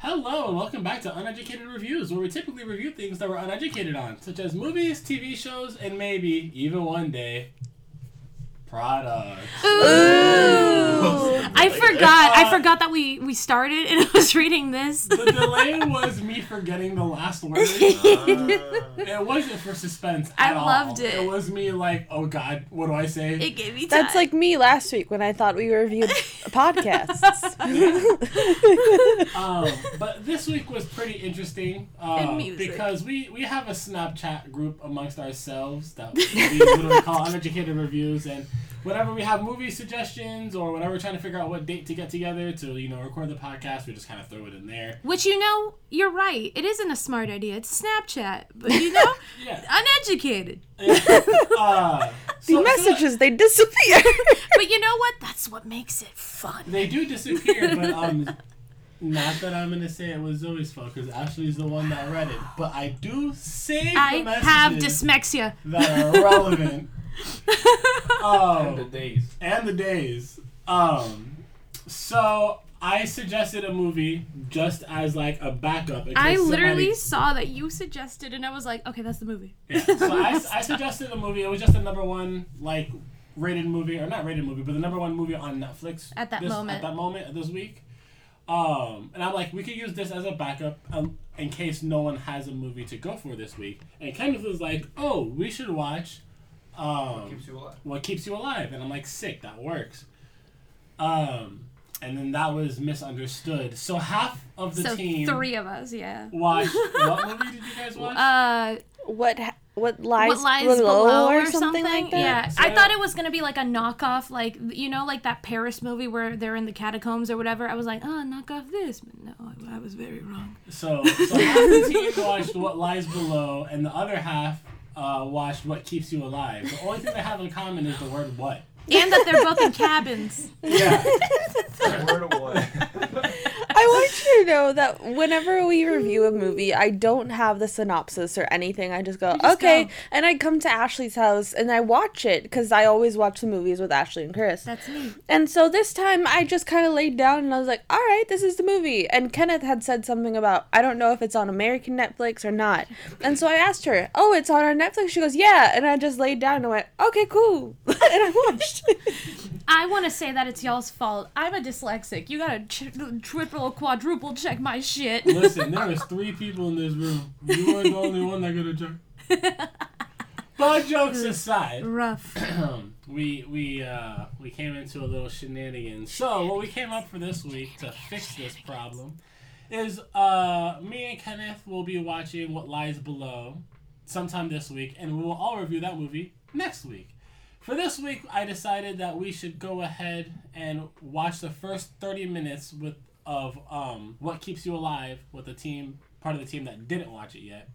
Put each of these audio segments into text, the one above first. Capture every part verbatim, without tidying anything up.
Hello and welcome back to Uneducated Reviews, where we typically review things that we're uneducated on, such as movies, T V shows, and maybe, even one day, products. Ooh. I forgot. I forgot that we, we started and I was reading this. The delay was me forgetting the last word. Uh, it wasn't for suspense at all. I loved it. It was me like, oh God, what do I say? It gave me time. That's like me last week when I thought we reviewed podcasts. um, but this week was pretty interesting uh, because we, we have a Snapchat group amongst ourselves that we literally call Uneducated Reviews, and whenever we have movie suggestions or whenever we're trying to figure out what date to get together to, you know, record the podcast, we just kind of throw it in there. Which, you know, you're right. It isn't a smart idea. It's Snapchat. But, you know, yeah. uneducated. uh, the so, messages, so, they disappear. But you know what? That's what makes it fun. They do disappear, but um, not that I'm going to say it was Zoe's fault, because Ashley's the one that read it. But I do save I the messages have dysmexia. that are relevant. um, and the days. And the days. Um, so I suggested a movie just as like a backup. in I case literally somebody... saw that you suggested, and I was like, okay, that's the movie. Yeah. So I, I suggested a movie. It was just the number one like rated movie, or not rated movie, but the number one movie on Netflix at that this, moment. At that moment this week. Um, and I'm like, we could use this as a backup um, in case no one has a movie to go for this week. And Kenneth was like, oh, we should watch. Um, what keeps you alive? What keeps you alive? And I'm like, sick, that works. Um, and then that was misunderstood. So half of the so team, three of us, yeah, watched. What movie did you guys watch? Uh, what what lies, what lies below, below or, or something, something like that? Yeah, So, I thought it was gonna be like a knockoff, like you know, like that Paris movie where they're in the catacombs or whatever. I was like, oh, knock off this, but no, I, I was very wrong. So, so half the team watched What Lies Below, and the other half uh, watched What Keeps You Alive. The only thing they have in common is the word "what." And that they're both in cabins. Yeah. Word of what? I want you to know that whenever we review a movie, I don't have the synopsis or anything. I just go, just okay. go. And I come to Ashley's house and I watch it because I always watch the movies with Ashley and Chris. That's me. And so this time I just kind of laid down and I was like, all right, this is the movie. And Kenneth had said something about, I don't know if it's on American Netflix or not. And so I asked her, oh, it's on our Netflix? She goes, yeah. And I just laid down and went, okay, cool. And I watched. I want to say that it's y'all's fault. I'm a dyslexic. You gotta ch- triple, quadruple check my shit. Listen, there was three people in this room. You weren't the only one that could have checked. But jokes aside, Rough. we we uh, we came into a little shenanigans. So what we came up for this week to fix this problem is uh, me and Kenneth will be watching What Lies Below sometime this week, and we will all review that movie next week. For this week, I decided that we should go ahead and watch the first thirty minutes with of um, What Keeps You Alive with the team, part of the team that didn't watch it yet.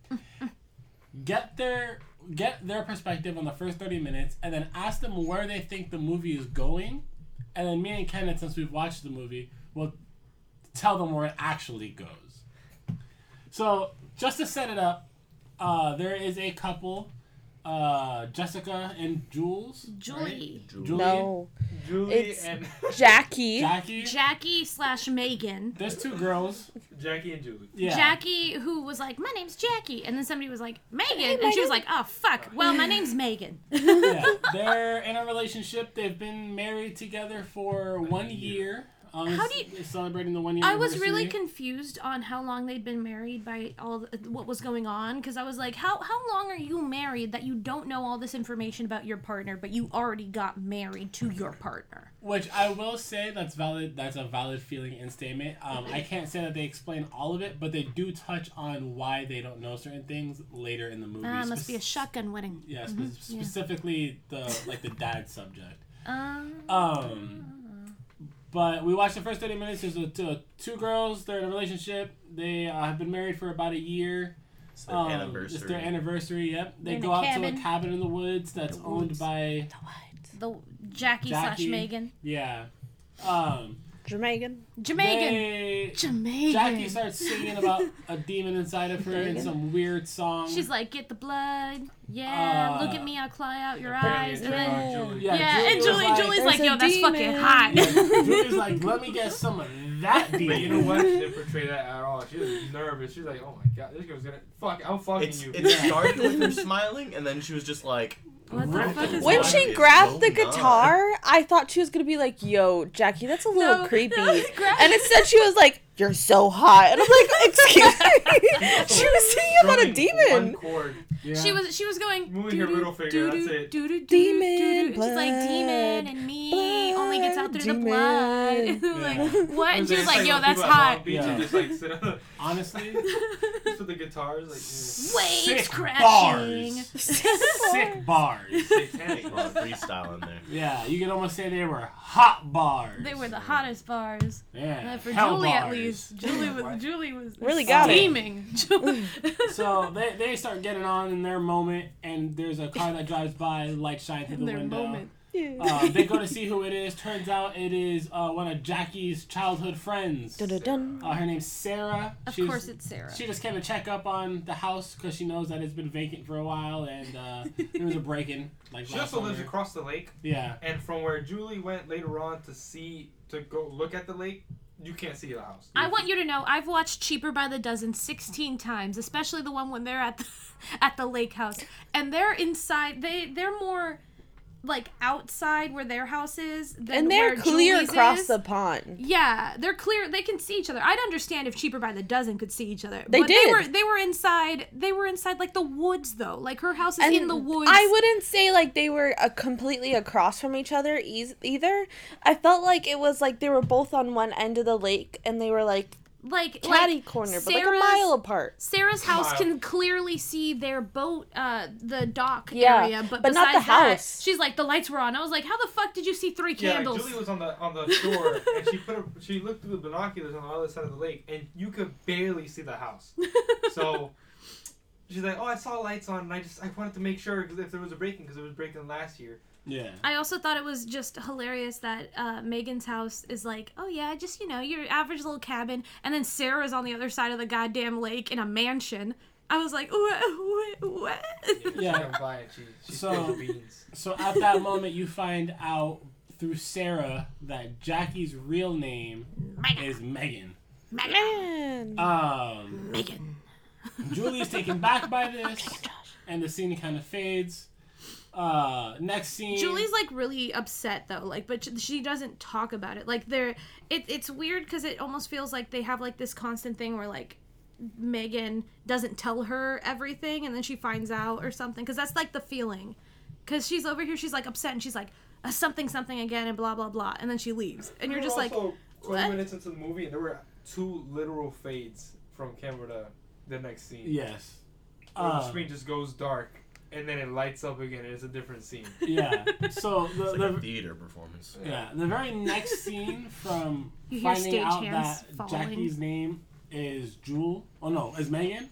Get their get their perspective on the first thirty minutes, and then ask them where they think the movie is going. And then me and Kenneth, since we've watched the movie, will tell them where it actually goes. So, just to set it up, uh, there is a couple... Uh, Jessica and Jules. Julie. Right? Julie. No. Julie It's and Jackie. Jackie. Jackie slash Megan. There's two girls. Jackie and Julie. Yeah. Jackie, who was like, my name's Jackie. And then somebody was like, Megan. Hey, and she was Megan. like, oh, fuck. Well, my name's Megan. Yeah. They're in a relationship. They've been married together for one year. Um, How do you- they're celebrating the one year I was really anniversary. confused on how long they'd been married by all the, what was going on, because I was like, how how long are you married that you don't know all this information about your partner, but you already got married to your partner? Which I will say that's valid. That's a valid feeling and statement. Um, I can't say that they explain all of it, but they do touch on why they don't know certain things later in the movie. Ah, must Spec- be a shotgun wedding. Yeah, Mhm, spe- yeah. specifically the like the dad subject. Um, Um, but we watched the first thirty minutes. There's a, two, two girls. They're in a relationship. They uh, have been married for about a year. It's their Um, anniversary. It's their anniversary. Yep. They They're in go a out cabin. to a cabin in the woods that's The owned woods. by the Jackie, slash Jackie. Megan. yeah. Um, Jamaican. Jamaican. they- Jamaican. Jackie starts singing about a demon inside of her in Jamaican. some weird song. She's like, get the blood. Yeah, Uh, look at me, I'll claw out your Apparently eyes. it And turned then, on Julie. yeah, Julie and was Julie, like, Julie's like, "There's yo, a that's fucking demon." hot. Yeah, Julie's like, let me get some of that But demon. you know what? She didn't portray that at all. She was nervous. She was like, "Oh my god, this girl's gonna fuck. I'm fucking It's, you." it started with her smiling, and then she was just like, What the Ripped fuck it. is When What she is grabbed the going on? guitar, I thought she was gonna be like, "Yo, Jackie, that's a little No. creepy." Grab- And instead, she was like, "You're so hot," and I'm like, "Excuse me." She was singing about a Strumming demon. One chord. Yeah. She was she was going Moving her middle finger, that's it. Demon She's like blood, demon and me only gets out through the blood, blood. demon. Like Yeah. what? And she was It's like, when yo, people that's at Long hot. Beach Yeah. and just like sit on the, Honestly, just with the guitars like. Waves sick crashing. bars. Sick bars. Yeah. Satanic. a lot of freestyle in there. Yeah, you can almost say they were hot bars. They were the hottest bars. Yeah, Uh, for hell Julie, at bars. least. Julie was What? Julie was Really got it. steaming. So they, they start getting on in their moment, and there's a car that drives by, light shine through the In their window. moment. Uh, they go to see who it is. Turns out it is uh, one of Jackie's childhood friends. Dun-dun-dun. Uh, her name's Sarah. Of She's- course, it's Sarah. She just came to check up on the house because she knows that it's been vacant for a while, and uh, there was a break-in. Like She last also lives summer. across the lake, Yeah. and from where Julie went later on to see to go look at the lake, you can't see the house. I want you to know I've watched Cheaper by the Dozen sixteen times, especially the one when they're at the at the lake house, and they're inside. They they're more like outside where their house is, than And they're where clear Julie's across is. the pond. Yeah, they're clear. They can see each other. I'd understand if Cheaper by the Dozen could see each other. They but did. They were they were inside. They were inside like the woods though. Like her house is And in the woods. I wouldn't say like they were uh, completely across from each other e- either. I felt like it was like they were both on one end of the lake and they were like like catty like corner, but like a Sarah's- mile apart. Sarah's house Mile. can clearly see their boat, uh, the dock Yeah, area, but, but not besides the that, house. she's like the lights were on. I was like, how the fuck did you see three Yeah, candles? Julie was on the on the shore, and she put her, she looked through the binoculars on the other side of the lake, and you could barely see the house. So she's like, "Oh, I saw lights on, and I just I wanted to make sure because if there was a break-in, because it was break-in last year." Yeah. I also thought it was just hilarious that uh, Megan's house is like, oh yeah, just, you know, your average little cabin. And then Sarah's on the other side of the goddamn lake in a mansion. I was like, what? What? what? Yeah, Yeah. she come by and she she So- spilled the beans. So at that moment, you find out through Sarah that Jackie's real name Megan. is Megan. Megan. Man. Um, Megan. Julie's taken back by this, and the scene kind of fades. Uh, next scene. Julie's like really upset though, like, but she doesn't talk about it. Like, they're it, it's weird because it almost feels like they have like this constant thing where like Megan doesn't tell her everything, and then she finds out or something. Because that's like the feeling. Because she's over here, she's like upset, and she's like uh, something something again, and blah blah blah, and then she leaves, and you're We just were like, also twenty what? minutes into the movie, and there were two literal fades from camera to the next scene. Yes. Where the Um, screen just goes dark, and then it lights up again, and it's a different scene. Yeah. So It's the, like the a theater performance. yeah the very next scene from You hear finding out stagehands that falling. Jackie's name is Jewel. Oh no, is Megan.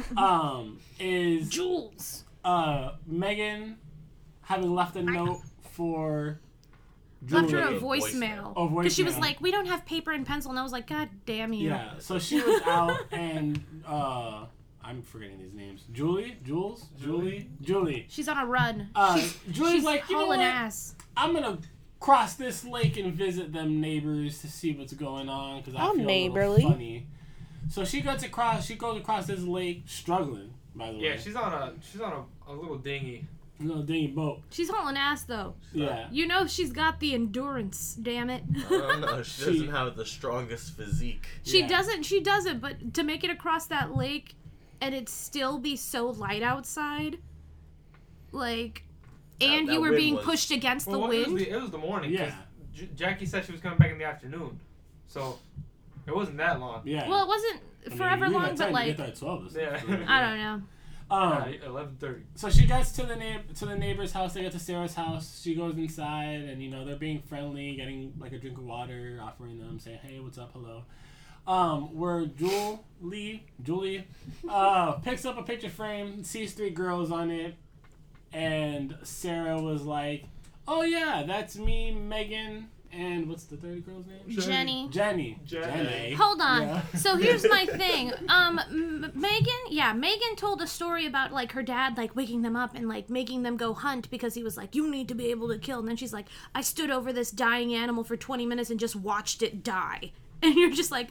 um, is Jules. uh Megan having left a note for Left her Julie. a A voicemail. voicemail. A Because she was voicemail. like, we don't have paper and pencil, and I was like, God damn you. Yeah, so she was out and uh I'm forgetting these names. Julie? Jules? Julie? Julie. She's on a run. Uh she's Julie's she's like, you know hauling what? ass. I'm gonna cross this lake and visit them neighbors to see what's going on because I How feel neighborly. a little funny. So she goes across. She goes across this lake, struggling. By the Yeah, way, she's on a she's on a, a little dinghy. a little dingy boat. She's hauling ass though. Yeah, You know she's got the endurance, damn it. I don't know. She She- doesn't have the strongest physique. She Yeah. doesn't, she doesn't, but to make it across that lake and it still be so light outside, like, and that you were wind being was- pushed against Well, the it was wind. the, it was the morning. 'cause Yeah. J- Jackie said she was coming back in the afternoon, so it wasn't that long. yeah. Well, it wasn't I mean, forever we got long, time but to like, get there at twelve. or Yeah. something. I don't know. Um, eleven thirty. so she gets to the na- to the neighbor's house. They get to Sarah's house. She goes inside, and you know they're being friendly, getting like a drink of water, offering them, saying, "Hey, what's up? Hello." Um, where Julie, Julie, uh, picks up a picture frame, sees three girls on it, and Sarah was like, "Oh yeah, that's me, Megan, and what's the third girl's name? Jenny. Jenny. Jenny. Hold on. Yeah. So here's my thing. Um, M- Megan, yeah, Megan told a story about like her dad like waking them up and like making them go hunt because he was like, you need to be able to kill. And then she's like, I stood over this dying animal for twenty minutes and just watched it die. and you're just like,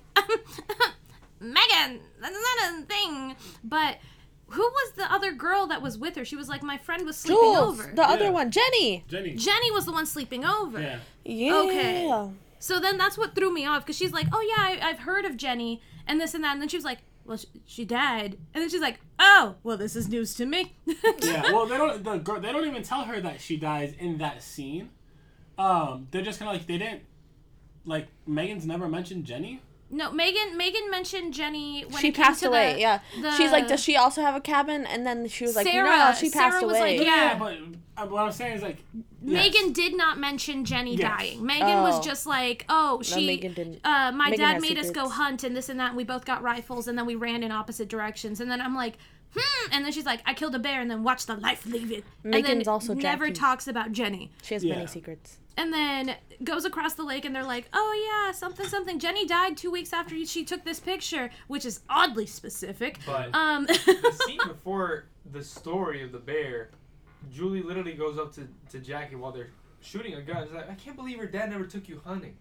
Megan, that's not a thing. But who was the other girl that was with her? She was like, my friend was sleeping Jules, over. the other Yeah. one, Jenny. Jenny. Jenny was the one sleeping over. Yeah. Yeah. Okay. So then that's what threw me off, because she's like, oh yeah, I, I've heard of Jenny and this and that, and then she was like, well, she, she died, and then she's like, oh, well, this is news to me. Yeah. Well, they don't. The girl. They don't even tell her that she dies in that scene. Um, they're just kind of like they didn't. Like Megan's never mentioned Jenny. No, Megan. Megan mentioned Jenny when She it came passed to away, the, yeah. the- She's like, does she also have a cabin? And then she was like, Sarah- no, she passed Sarah was away. like, Yeah, Yeah. but uh, what I'm saying is like yes. Megan did not mention Jenny Yes. dying. Megan Oh. was just like, oh, she. Megan didn't. Uh, my Megan dad has made us go secrets. hunt and this and that. And we both got rifles, and then we ran in opposite directions. And then I'm like, hmm. And then she's like, I killed a bear, and then watched the life leave it. and Megan's then also never Jackie. talks about Jenny. She has Yeah. many secrets. And then goes across the lake, and they're like, oh yeah, something something. Jenny died two weeks after she took this picture, which is oddly specific. But Um. the scene before the story of the bear, Julie literally goes up to, to Jackie while they're shooting a gun. She's like, I can't believe your dad never took you hunting.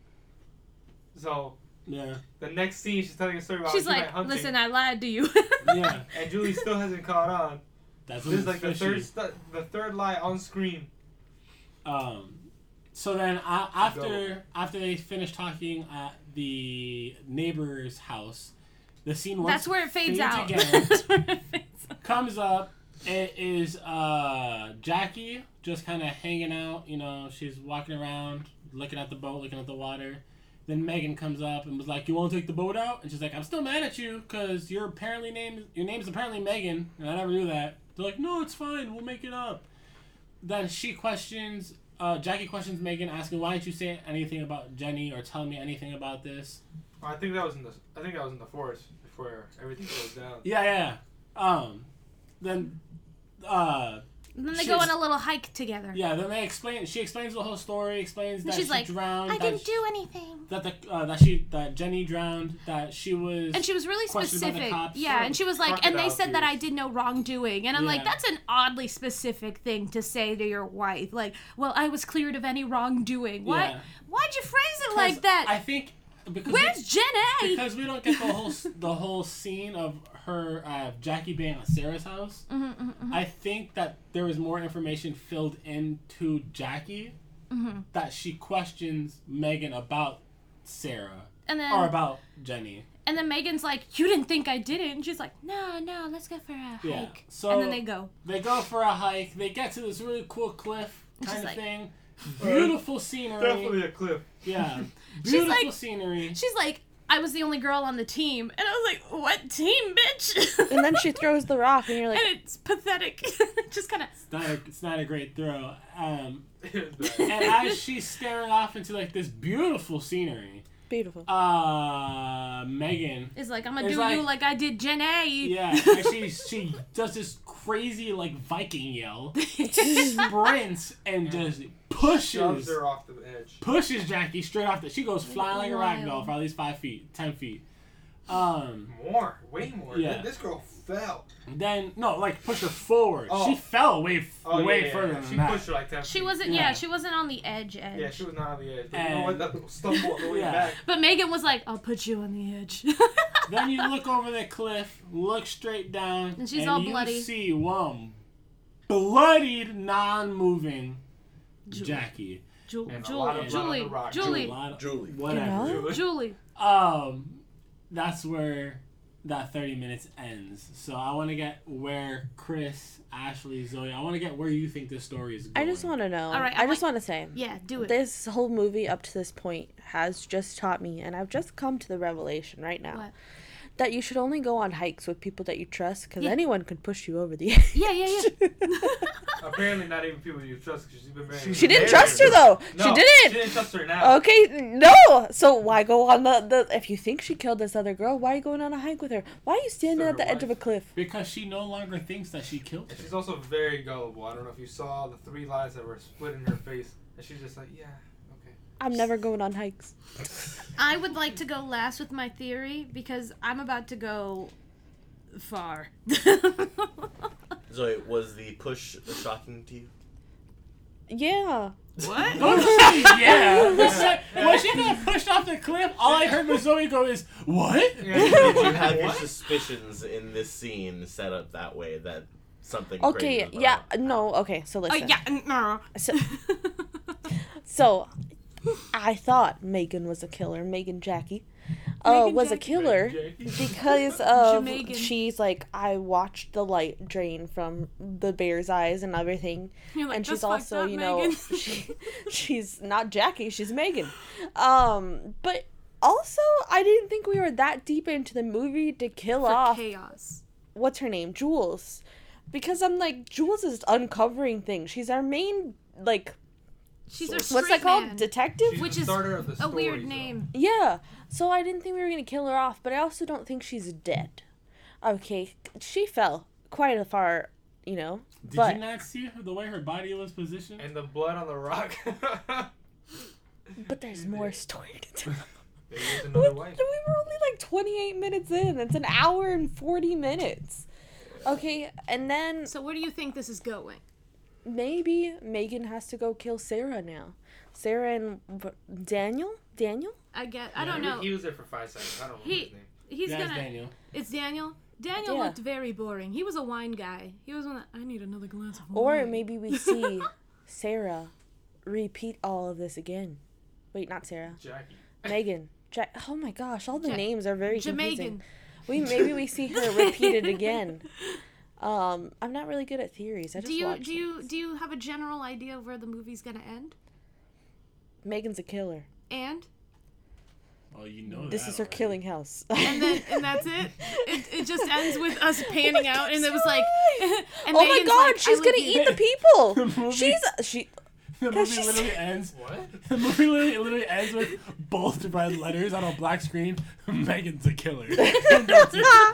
So Yeah. the next scene, she's telling a story about She's how she like, went hunting, listen, I lied to you. Yeah. and Julie still hasn't caught on. That's This is what's like the fishy. third stu- the third lie on screen. Um, so then uh, after after they finish talking at the neighbor's house, the scene once That's where it fades out. again That's where it fades out. comes up. It is uh, Jackie just kind of hanging out. You know, she's walking around, looking at the boat, looking at the water. Then Megan comes up and was like, "You want to take the boat out?" And she's like, "I'm still mad at you because your apparently name your name's apparently Megan, and I never knew that." They're like, "No, it's fine. We'll make it up." Then she questions, uh, Jackie questions Megan, asking, "Why didn't you say anything about Jenny or tell me anything about this?" I think that was in the I think that was in the forest before everything goes down. Yeah, yeah. Um, then, uh, And then they She's- go on a little hike together. yeah. Then they explain. She explains the whole story. Explains And that she's she like, drowned. I that didn't she- do anything. That the uh, that she that Jenny drowned. That she was. And she was really questioned by the specific. cops. Yeah, and she was like, and they Crocodile said that I tears. did no wrongdoing. And I'm like, Yeah. that's an oddly specific thing to say to your wife. Like, well, I was cleared of any wrongdoing. Why? Yeah. Why'd you phrase it 'Cause like that? I think because Where's we, Jen A? because we don't get the whole s- the whole scene of her uh, Jackie being at Sarah's house. Mhm, mhm, mhm. I think that there was more information filled into Jackie Mhm. that she questions Megan about Sarah And then, or about Jenny. and then Megan's like, you didn't think I did it? And she's like, no, no, let's go for a hike. Yeah. So and then they go. They go for a hike. They get to this really cool cliff And kind she's of like- thing. Beautiful scenery. Definitely a cliff. Yeah. She's Beautiful like- scenery. She's like, I was the only girl on the team. And I was like, what team, bitch? And then she throws the rock, and you're like, and it's pathetic. Just kind of. It's not a, it's not a great throw. Um, But- and as she's staring off into like this beautiful scenery, beautiful. uh, Megan, Is like, I'm gonna It's do like- you like I did Jen A. yeah, and she she does this crazy like Viking yell, sprints and just shoves pushes her off the edge. pushes Jackie straight off the. She goes flying like a rag Wild. doll for at least five feet, ten feet. Um, More, way more. Yeah. This girl fell. then no, like push her forward. Oh. She fell way f- Oh, way yeah, yeah, further yeah. than She that. pushed her like ten She feet. wasn't. Yeah. Yeah. she wasn't on the edge. Edge. Yeah, she was not on the edge. But you know And- what? That little stumble on the way Yeah. back. But Megan was like, I'll put you on the edge. Then you look over the cliff, look straight down, And she's all you bloody. see one bloodied, non-moving Ju- Jackie. Ju- And a lot Julie, of blood on Julie, the rock. Julie, A lot of- Julie. Whatever. You know? Julie. Julie. Um, that's where that thirty minutes ends. So I want to get where Chris, Ashley, Zoe. I want to get where you think this story is going. I just want to know. All right, I I'm just like- want to say. Yeah, do it. This whole movie up to this point has just taught me, and I've just come to the revelation right now, What? that you should only go on hikes with people that you trust, because Yeah. anyone could push you over the edge. Yeah, yeah, yeah. Apparently, not even people you trust because she's been married. She didn't trust her, though. No, She She didn't. didn't trust her now. Okay, no. So why go on the, the... If you think she killed this other girl, why are you going on a hike with her? Why are you standing For at the her edge of a wife. cliff? Because she no longer thinks that she killed And her. she's also very gullible. I don't know if you saw the three lies that were split in her face. And she's just like, yeah, okay. I'm never going on hikes. I would like to go last with my theory because I'm about to go far. Zoe, was the push shocking to you? Yeah. What? Don't say yeah. The se- when she got pushed off the cliff, all I heard was Zoe go is, what? Yeah. Did you have your What? suspicions in this scene set up that way that something Okay, crazy was yeah, about? no, okay, so Oh listen. yeah, no. So, so, I thought Megan was a killer, Megan Jackie. Uh, Megan was a Jackie. killer Jackie. because of Jamaican. she's like, I watched the light drain from the bear's eyes and everything. You're like, And she's "That's fucked also, up, you know, Megan." she, she's not Jackie, she's Megan. Um, but also, I didn't think we were that deep into the movie to kill For off, chaos. what's her name, Jules. Because I'm like, Jules is uncovering things. She's our main, like, She's our what's straight that called? man. Detective? She's Which the is starter of the a story, weird though. name. Yeah. So I didn't think we were going to kill her off, but I also don't think she's dead. Okay, she fell quite a far, you know. Did but you not see her, the way her body was positioned? And the blood on the rock. but there's more story to tell. There is We, another we wife. were only like twenty-eight minutes in. It's an hour and forty minutes. Okay, and then So where do you think this is going? maybe Megan has to go kill Sarah now. Sarah and w- Daniel? Daniel? I get. I Yeah, don't he- know. He was there for five seconds. I don't know He- his name. He's yeah, it's gonna. Daniel. It's Daniel. Daniel Yeah. looked very boring. He was a wine guy. He was one that I need another glass of Or wine. maybe we see Sarah repeat all of this again. Wait, not Sarah. Jackie. Megan. Ja- oh my gosh, all the Ja- names are very confusing. Jamaican. We maybe we see her repeat it again. Um, I'm not really good at theories. I just Do you watch do you things. do you have a general idea of where the movie's gonna end? Megan's a killer. And Oh, you know This that is her already. killing house. and then and that's it. It, it just ends with us panning my out, and God, it was like, and oh my Megan's god, like, she's I gonna live eat here. the people. The movie- She's she. The Cause movie she's- literally ends. What? The movie literally, it literally ends with bold red letters on a black screen. Megan's a killer. And that's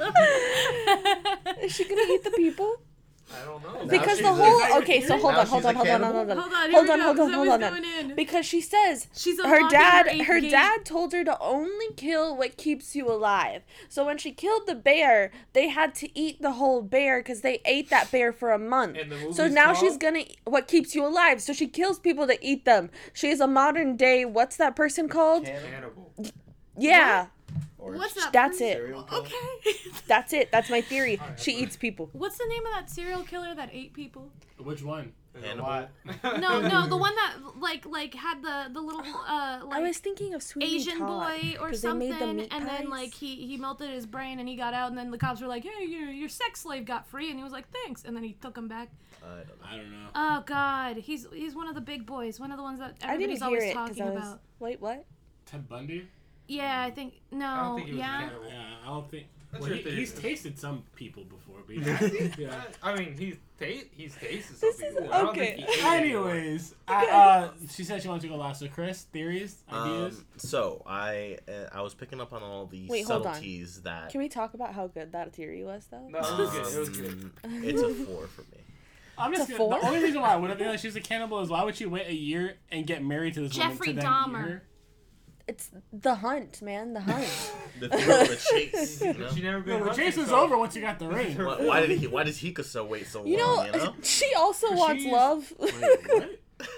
it. Is she gonna eat the people? I don't know. Because she's the a- whole Is that okay, your so theory? hold Now on, hold she's a on, hold on, hold on, cannibal? hold on, Hold on, here hold we on, go. hold on, Zoe's hold on. going in. Because she says She's her unlocking dad, her eighth her gate. dad told her to only kill what keeps you alive. So when she killed the bear, they had to eat the whole bear because they ate that bear for a month. And the movie's So now she's called? gonna eat what keeps you alive. So she kills people to eat them. She's a modern day. What's that person called? Cannibal. Yeah, Or What's that? that's person? it. serial killer? Okay. That's it. That's my theory. Alright, She that's eats people. What's the name of that serial killer that ate people? Which one? There's a Hannibal. lot. No, no, the one that like like had the the little uh I like was thinking of Sweeney Asian Todd, boy or 'cause they made the something, meat and then pies. like he he melted his brain and he got out, and then the cops were like, "Hey, your your sex slave got free," and he was like, "Thanks," and then he took him back. I don't know. I don't know. Oh God, he's he's one of the big boys, one of the ones that I everybody's didn't hear always it because talking I was. about. Wait, what? Ted Bundy? Yeah, I think no, I don't think he was a yeah. cannibal. Yeah, I don't think. That's Well, your he, theory. he's tasted some people before, but he Has he? yeah. I mean, he's ta- he's tasted some This is- people. I don't okay. think he ate anyone. Anyways, I, uh, she said she wanted to go last. So, Chris, theories, ideas. Um, so I uh, I was picking up on all the Wait, hold on. subtleties that. Can we talk about how good that theory was, though? No, it was good. It was good. um, It's a four for me. I'm just it's a gonna, the four? only reason why I wouldn't think that she's a cannibal is why would she wait a year and get married to this Jeffrey woman to then eat Dahmer. her? It's the hunt, man. The hunt. The thrill of the chase. You know? She never been No, the hunting, chase was so- over once you got the This is ring. her- Why, why did he? Why does Hikaso wait so You know, long? You know. she also But wants she's- love. Wait, what?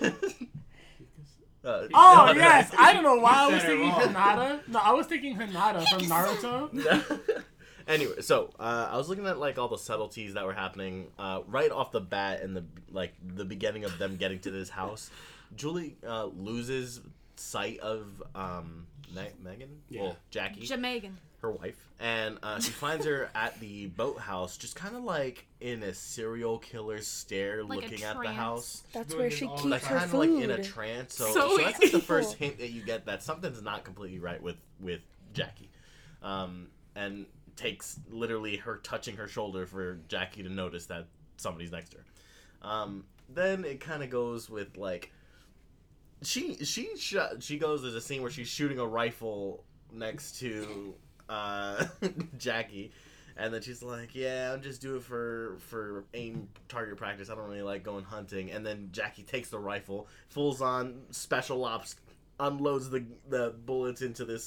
Uh, Oh no, yes, no. I don't know why I You was said it thinking wrong. Hinata. No, I was thinking Hinata from Naruto. Anyway, so uh, I was looking at like all the subtleties that were happening uh, right off the bat in the like the beginning of them getting to this house. Julie uh, loses sight of um, Me- Megan, Yeah. well Jackie, Jamaican. her wife, and uh, she finds her at the boathouse, just kind of like in a serial killer stare, Like a looking at the trance. house. That's doing where this she all the keeps Like her kind of food. like in a trance. So, So so that's like the evil. first hint that you get that something's not completely right with with Jackie, um, and takes literally her touching her shoulder for Jackie to notice that somebody's next to her. Um, then it kind of goes with like she she sh- she goes. There's a scene where she's shooting a rifle next to uh, Jackie. And then she's like, "Yeah, I'm just doing it for for aim target practice. I don't really like going hunting." And then Jackie takes the rifle, fulls on special ops, unloads the the bullets into this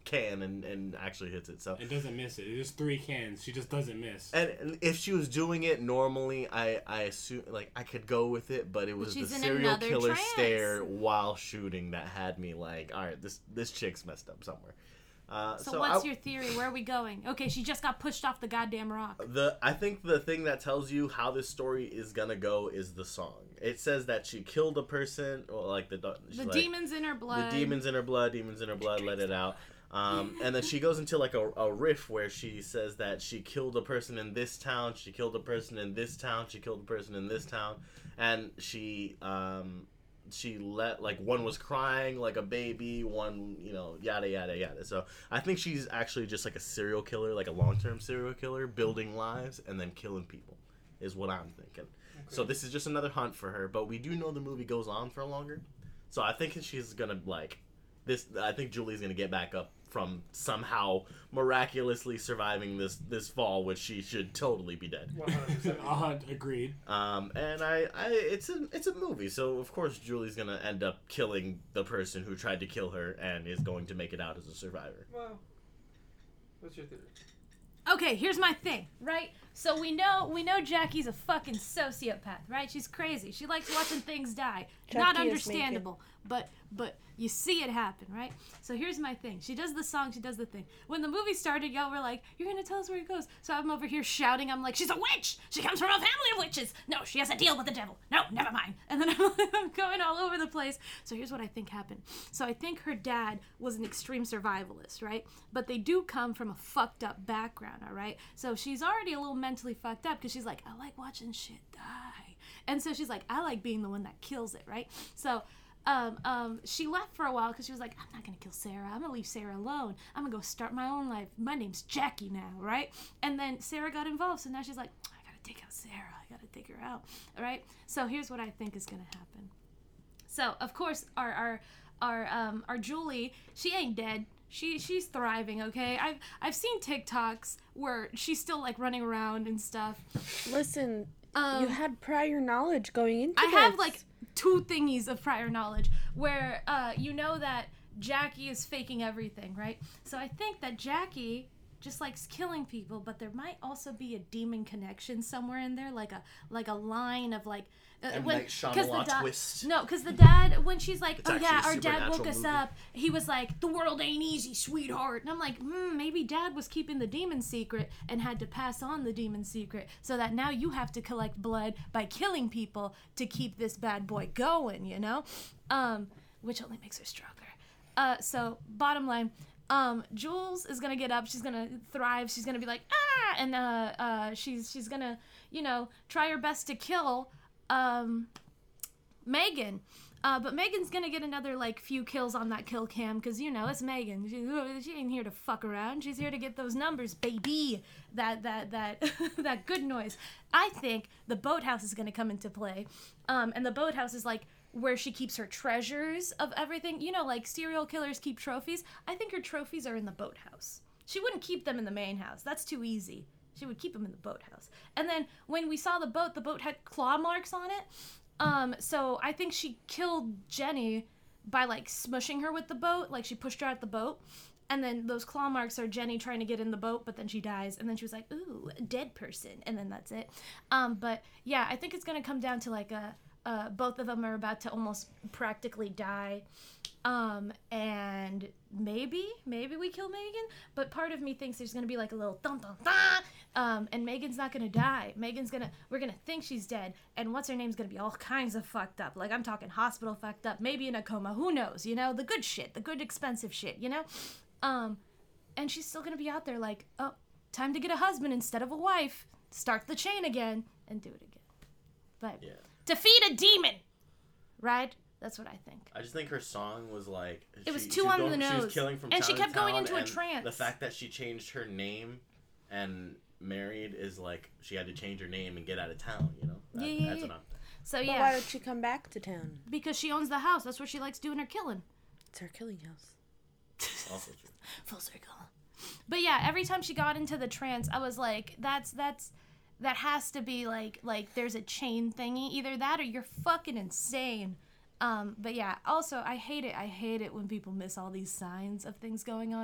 can and, and actually hits it. So It doesn't miss it. It's three cans. She just doesn't miss. and, and if she was doing it normally, I I assume like I could go with it, but it was she's the in serial another killer trance. stare while shooting that had me like, all right, this this chick's messed up somewhere. Uh, So, so what's I, your theory? Where are we going? Okay, she just got pushed off the goddamn rock. the I think the thing that tells you how this story is gonna go is the song. It says that she killed a person, or like the she's The like, demons in her blood. the demons in her blood, demons in her blood, let it out. Um, and then she goes into like a, a riff where she says that she killed a person in this town, she killed a person in this town, she killed a person in this town, and she um, she let like one was crying like a baby, one you know yada yada yada. So I think she's actually just like a serial killer, like a long term serial killer, building lives and then killing people, is what I'm thinking. Okay. So this is just another hunt for her, but we do know the movie goes on for longer, so I think she's gonna like this. I think Julie's gonna get back up from somehow miraculously surviving this this fall, which she should totally be dead. one hundred percent. A hunt, agreed. Um, and I, I, it's a, it's a movie, so of course Julie's gonna end up killing the person who tried to kill her and is going to make it out as a survivor. Well, what's your theory? Okay, here's my thing, right? So we know we know Jackie's a fucking sociopath, right? She's crazy. She likes watching things die. Not Jackie is understandable, but but you see it happen, right? So here's my thing. She does the song, she does the thing. When the movie started, y'all were like, "You're gonna tell us where it goes." So I'm over here shouting. I'm like, "She's a witch. She comes from a family of witches. No, she has a deal with the devil. No, never mind." And then I'm, I'm going all over the place. So here's what I think happened. So I think her dad was an extreme survivalist, right? But they do come from a fucked up background, all right? So she's already a little mentally fucked up because she's like, "I like watching shit die." And so she's like, "I like being the one that kills it," right? So um, um, she left for a while because she was like, "I'm not going to kill Sarah. I'm going to leave Sarah alone. I'm going to go start my own life. My name's Jackie now," right? And then Sarah got involved. So now she's like, "I got to take out Sarah. I got to take her out," all right? So here's what I think is going to happen. So, of course, our our our um, our Julie, she ain't dead. She she's thriving, okay? I've I've seen TikToks where she's still like running around and stuff. Listen, Um, you had prior knowledge going into I this. have like two thingies of prior knowledge where uh, you know that Jackie is faking everything, right? So I think that Jackie just likes killing people, but there might also be a demon connection somewhere in there, like a like a line of like. Uh, M. when, Night 'cause the Shyamalan da- twist. No, because the dad, when she's like, It's "Oh yeah, actually a our dad woke supernatural us movie. up," he was like, "The world ain't easy, sweetheart." And I'm like, hmm, maybe dad was keeping the demon secret and had to pass on the demon secret so that now you have to collect blood by killing people to keep this bad boy going, you know? Um, which only makes her stronger. Uh, so, bottom line, um, Jules is gonna get up, she's gonna thrive, she's gonna be like, "Ah!" And uh, uh, she's, she's gonna, you know, try her best to kill, um... Megan. Uh, but Megan's gonna get another, like, few kills on that kill cam, because, you know, it's Megan. She, she ain't here to fuck around. She's here to get those numbers, baby. That, that, that, that good noise. I think the boathouse is gonna come into play. Um, and the boathouse is, like, where she keeps her treasures of everything. You know, like, serial killers keep trophies. I think her trophies are in the boathouse. She wouldn't keep them in the main house. That's too easy. She would keep them in the boathouse. And then, when we saw the boat, the boat had claw marks on it. Um, so I think she killed Jenny by, like, smushing her with the boat. Like, she pushed her out the boat. And then those claw marks are Jenny trying to get in the boat, but then she dies. And then she was like, "Ooh, a dead person." And then that's it. Um, but, yeah, I think it's gonna come down to, like, a, uh, both of them are about to almost practically die. Um, and maybe, maybe we kill Megan. But part of me thinks there's gonna be, like, a little dun dun dun. Um, and Megan's not gonna die. Megan's gonna, we're gonna think she's dead, and what's her name's gonna be all kinds of fucked up. Like, I'm talking hospital fucked up, maybe in a coma, who knows, you know? The good shit, the good expensive shit, you know? Um, and she's still gonna be out there like, "Oh, time to get a husband instead of a wife. Start the chain again, and do it again." But, Yeah. defeat a demon! Right? That's what I think. I just think her song was like It was she- too she was on going- the She was nose. killing from And she town kept to going town, into a and trance. The fact that she changed her name and married is like she had to change her name and get out of town. You know, that, Yeah, yeah, that's yeah. what I'm. So, But yeah. why would she come back to town? Because she owns the house. That's where she likes doing her killing. It's her killing house. Also true. Full circle. But yeah, every time she got into the trance, I was like, that's that's that has to be like like there's a chain thingy. Either that or you're fucking insane. Um, but yeah, also I hate it. I hate it when people miss all these signs of things going on.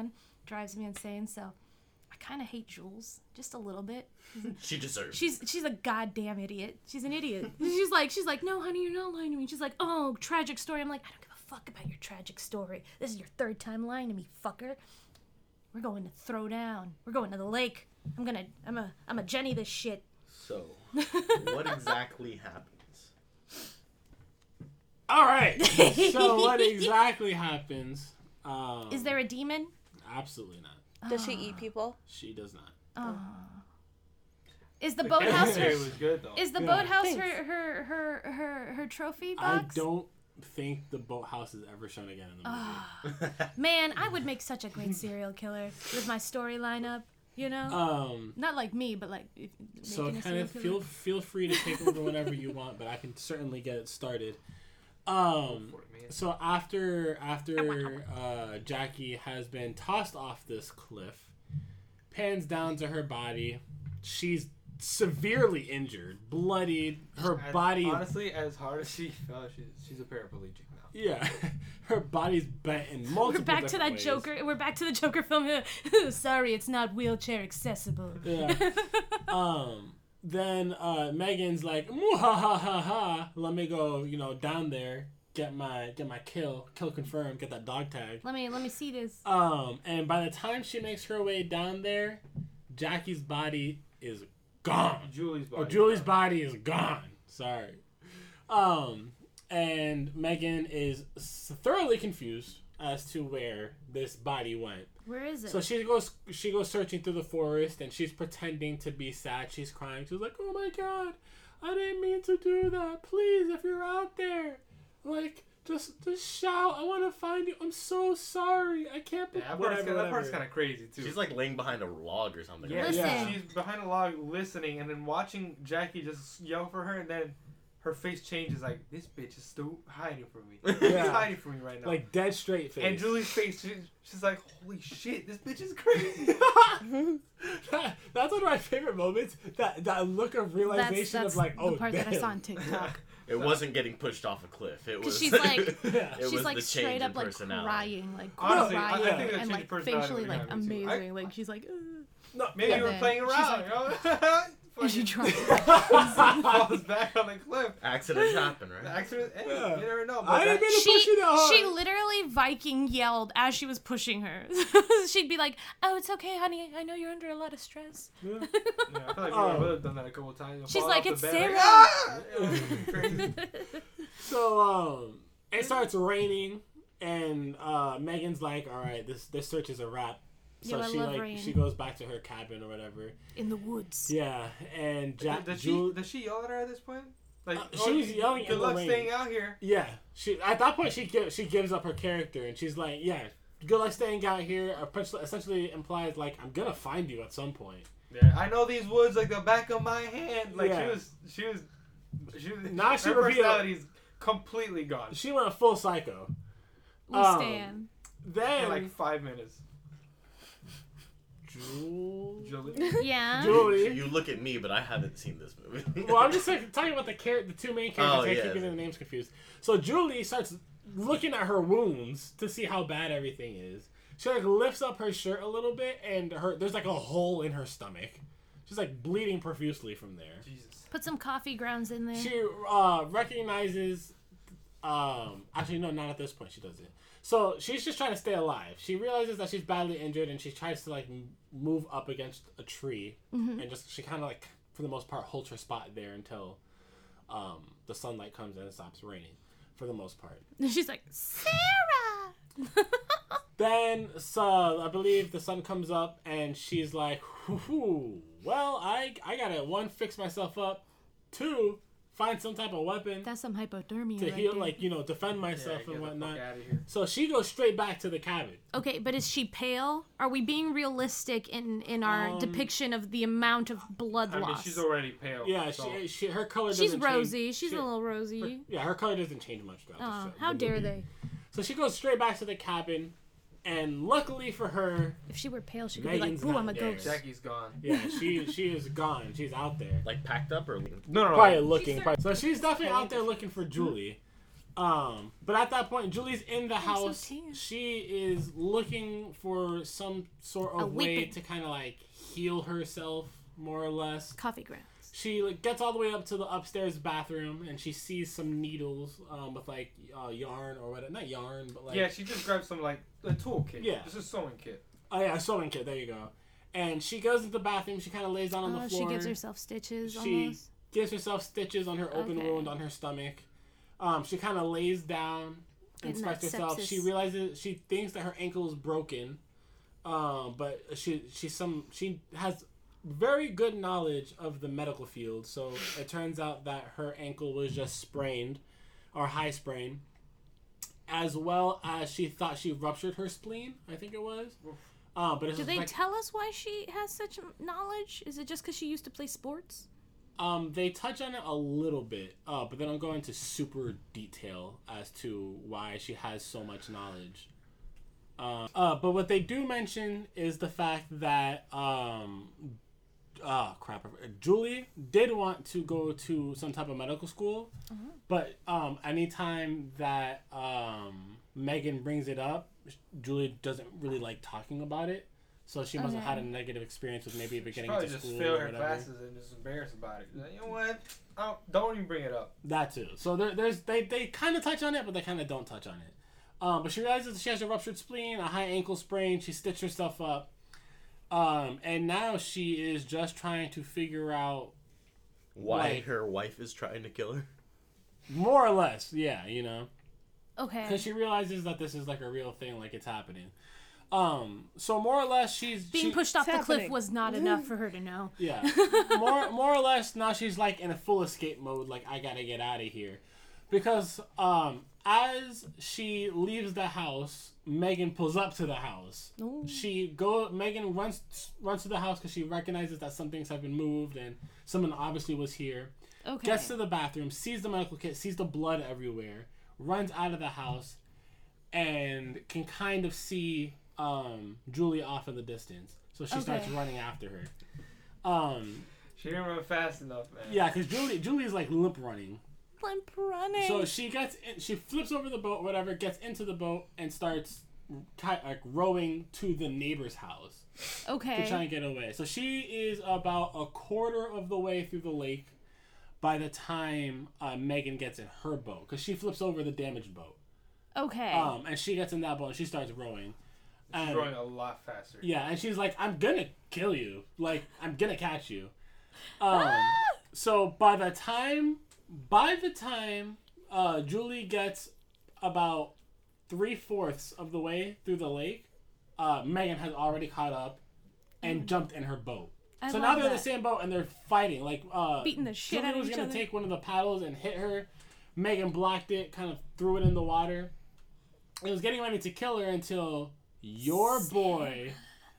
drives me insane. So I kind of hate Jules just a little bit. She deserves. She's she's a goddamn idiot. She's an idiot. She's like she's like, no, honey, you're not lying to me. She's like, oh, tragic story. I'm like, I don't give a fuck about your tragic story. This is your third time lying to me, fucker. We're going to throw down. We're going to the lake. I'm gonna I'm a I'm a Jenny this shit. So, what exactly happens? All right. So what exactly happens? Um, Is there a demon? Absolutely not. Does she eat people? She does not. Oh. Is the The boathouse chemistry her? was good though. Is the Yeah. boathouse Thanks. her her her her her trophy I box? don't think the boathouse is ever shown again in the movie. Man, I would make such a great serial killer with my storyline up. You know, Um. not like me, but like. If, So making a kind of serial killer. feel feel free to take over whenever you want, but I can certainly get it started. Um. For it, man. So after after uh, Jackie has been tossed off this cliff, pans down to her body. She's severely injured, bloodied. Her As- body, honestly, as hard as she fell, she's she's a paraplegic now. yeah, her body's bent in multiple. We're back to different that ways. Joker. We're back to the Joker film. Sorry, it's not wheelchair accessible. Yeah. um. Then uh, Megan's like, "Moo ha ha ha ha. Let me go. You know, down there, get my get my kill, kill confirmed, get that dog tag." Let me let me see this. Um. And by the time she makes her way down there, Jackie's body is gone. Julie's body. Oh, Julie's body is gone. Sorry. Um, and Megan is s- thoroughly confused as to where this body went. Where is it? So she goes, she goes searching through the forest, and she's pretending to be sad. She's crying. She's like, "Oh my God, I didn't mean to do that. Please, if you're out there, like, just, just shout. I want to find you. I'm so sorry. I can't." Be-. Yeah, that part's, whatever, kinda, that part's whatever. kind of crazy too. She's like laying behind a log or something. yeah, right? Listen. Yeah. she's behind a log listening, and then watching Jackie just yell for her, and then her face changes. Like, this bitch is still hiding from me. Yeah. She's hiding from me right now. Like dead straight face. and Julie's face, she, she's like, "Holy shit, this bitch is crazy." that, that's one of my favorite moments. That that look of that's realization that's of like, oh the part damn. that I saw on TikTok. It wasn't getting pushed off a cliff. It was. she's like- Yeah. It She's was like the straight change up in like personality. crying, like Honestly, I- I crying, think that and change like in personality facially would like happen too. I- amazing. Like she's like, Ugh. No, Maybe Yeah, you were then playing she's around, like- you know? and she Fucking tried. falls back on the cliff. Accidents happen, The right? accident, hey, Yeah. you never know. But I didn't that- mean to push She you that hard. she literally Viking yelled as she was pushing her. She'd be like, "Oh, it's okay, honey. I know you're under a lot of stress." Yeah. yeah, I feel like Oh. I would have done that a couple times. She's Fall like, off the "It's bed, Sarah." "Ah!" Yeah, crazy. So um, it starts raining, and uh, Megan's like, "All right, this this search is a wrap." So Yeah, I she love like rain. she goes back to her cabin or whatever. In the woods. Yeah, and Jack does, Jul- she, does she yell at her at this point? Like, Uh, oh, she was yelling good in the luck rain. staying out here. yeah, she at that point she gives she gives up her character, and she's like, "Yeah, good luck staying out here." Essentially implies like, "I'm gonna find you at some point." Yeah, I know these woods like the back of my hand. Like Yeah. she was, she was, she was. Now she her revealed- personality's completely gone She went full psycho. We Um, stand. Then in like five minutes. Jul- Julie. Yeah. Julie. You look at me, but I haven't seen this movie. Well, I'm just like, talking about the char- the two main characters. Oh, I yeah. keep getting the names confused. So Julie starts looking at her wounds to see how bad everything is. She like lifts up her shirt a little bit, and her there's like a hole in her stomach. She's like bleeding profusely from there. Jesus. Put some coffee grounds in there. She uh, recognizes. Um, actually, no, not at this point. She doesn't. So she's just trying to stay alive. She realizes that she's badly injured, and she tries to like m- move up against a tree, and just she kind of like, for the most part, holds her spot there until um, the sunlight comes and it stops raining. For the most part. She's like, Sarah. Then, so I believe the sun comes up, and she's like, "Whoo, well, I I gotta one fix myself up, two find some type of weapon That's some hypothermia. to right heal, there. like you know, defend Yeah, myself get and the whatnot." fuck out of here. So she goes straight back to the cabin. Okay, but is she pale? Are we being realistic in in our Um, depiction of the amount of blood I mean, loss? she's already pale. Yeah, so. she, she her color. She's doesn't rosy. Change. She's She- a little rosy. Yeah, her color doesn't change much throughout the Oh, show. how the dare movie. they? So she goes straight back to the cabin, and luckily for her, If she were pale, she could Megan's be like, "Ooh, I'm a not there. ghost." Jackie's gone. yeah, she she is gone. She's out there. Like packed up or No, no, Probably no. looking. She's probably- so she's definitely out there looking for Julie. Um, but at that point, Julie's in the I'm so house. tan. She is looking for some sort A of way weeping. to kind of like heal herself, more or less. Coffee grounds. She like gets all the way up to the upstairs bathroom and she sees some needles um, with like uh, yarn or whatever. Not yarn, but like Yeah, she just grabbed some like a tool kit. Yeah. Just a sewing kit. oh yeah, a sewing kit. There you go. And she goes into the bathroom. She kind of lays down on Oh, the she floor. gives herself stitches She almost. gives herself stitches on her open Okay. wound on her stomach. Um, she kind of lays down, Getting inspects that herself. She sepsis. realizes she thinks that her ankle is broken, um, but she she some she has very good knowledge of the medical field. So it turns out that her ankle was just sprained, or high sprain, as well as she thought she ruptured her spleen. I think it was. Uh, but it's Do they like, tell us why she has such knowledge? Is it just because she used to play sports? Um, they touch on it a little bit, uh, but they don't go into super detail as to why she has so much knowledge. Uh, uh, but what they do mention is the fact that, um, oh crap, Julie did want to go to some type of medical school, but um, anytime that um, Megan brings it up, Julie doesn't really like talking about it. So she must have had a Okay. negative experience with maybe She getting probably into just school failed or her whatever. classes and just embarrassed about it. Like, you know what? I don't, don't even bring it up. That too. So there, there's they, they kind of touch on it, but they kind of don't touch on it. Um, but she realizes she has a ruptured spleen, a high ankle sprain. She stitched herself up, um, and now she is just trying to figure out, Why Like- her wife is trying to kill her? more or less, yeah, you know, Okay. because she realizes that this is like a real thing, like it's happening. Um, so more or less, she's Being she, pushed off the It's cliff happening. was not enough for her to know. Yeah, more more or less now she's like in a full escape mode. Like I gotta get out of here, because um as she leaves the house, Megan pulls up to the house. Ooh. She go Megan runs runs to the house because she recognizes that some things have been moved and someone obviously was here. Okay. Gets to the bathroom, sees the medical kit, sees the blood everywhere, runs out of the house, and can kind of see um, Julie off in the distance. So she starts Okay. running after her. Um, She didn't run fast enough, man. yeah, because Julie Julie's like limp running. Limp running. So she gets in, she flips over the boat, whatever, gets into the boat and starts ki- like rowing to the neighbor's house to try okay. and get away. So she is about a quarter of the way through the lake by the time uh, Megan gets in her boat, because she flips over the damaged boat. Okay. Um, and she gets in that boat and she starts rowing. She's And- growing a lot faster. Yeah, and she's like, I'm gonna kill you. Like, I'm gonna catch you. Um, so by the time, by the time uh, Julie gets about three fourths of the way through the lake, uh, Megan has already caught up and jumped in her boat. I so love now they're in that. the same boat and they're fighting. Like, uh, Beating the shit Julie out of was each gonna other. take one of the paddles and hit her. Megan blocked it, kind of threw it in the water. It was getting ready to kill her until your boy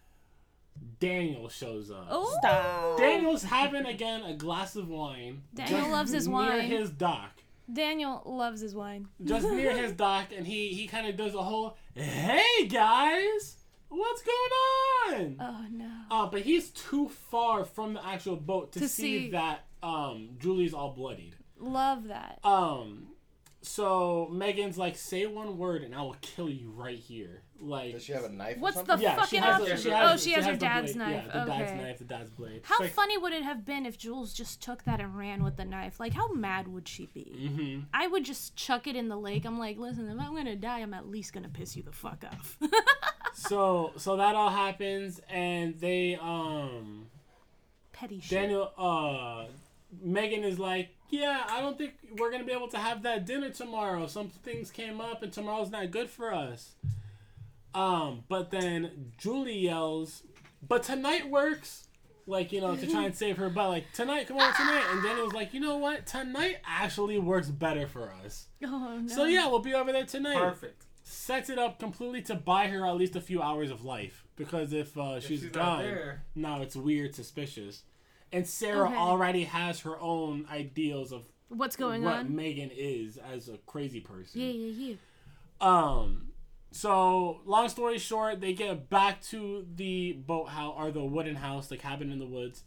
Daniel shows up. Oh. Stop. Daniel's having again a glass of wine. Daniel just loves his near wine. his dock. Daniel loves his wine. Just near his dock, and he he kind of does a whole, "Hey guys, what's going on?" Oh no. Uh, but he's too far from the actual boat to, To see, see. that um Julie's all bloodied. Love that. Um, so Megan's like, "Say one word, and I will kill you right here." Like, Does she have a knife? What's or the something? yeah, she fucking has, option? a, she Oh, has, she has her the dad's blade. knife. Yeah, the dad's Okay. knife, the dad's blade. How It's like, funny would it have been if Jules just took that and ran with the knife? Like, how mad would she be? Mhm. I would just chuck it in the lake. I'm like, listen, if I'm gonna die, I'm at least gonna piss you the fuck off. So so that all happens, and they um Petty shit. Daniel uh Megan is like, yeah, I don't think we're gonna be able to have that dinner tomorrow. Some things came up, and tomorrow's not good for us. Um, but then Julie yells, "But tonight works." Like, you know, to try and save her butt. Like, tonight, come over tonight. And Daniel's like, you know what? Tonight actually works better for us. Oh no. So yeah, we'll be over there tonight. Perfect. Sets it up completely to buy her at least a few hours of life, because if uh, If she's, she's not gone, there. now it's weird, suspicious. And Sarah Okay. already has her own ideals of What's going what on? Megan is as a crazy person. Yeah, yeah, yeah. Um. So long story short, they get back to the boathouse or the wooden house, the cabin in the woods,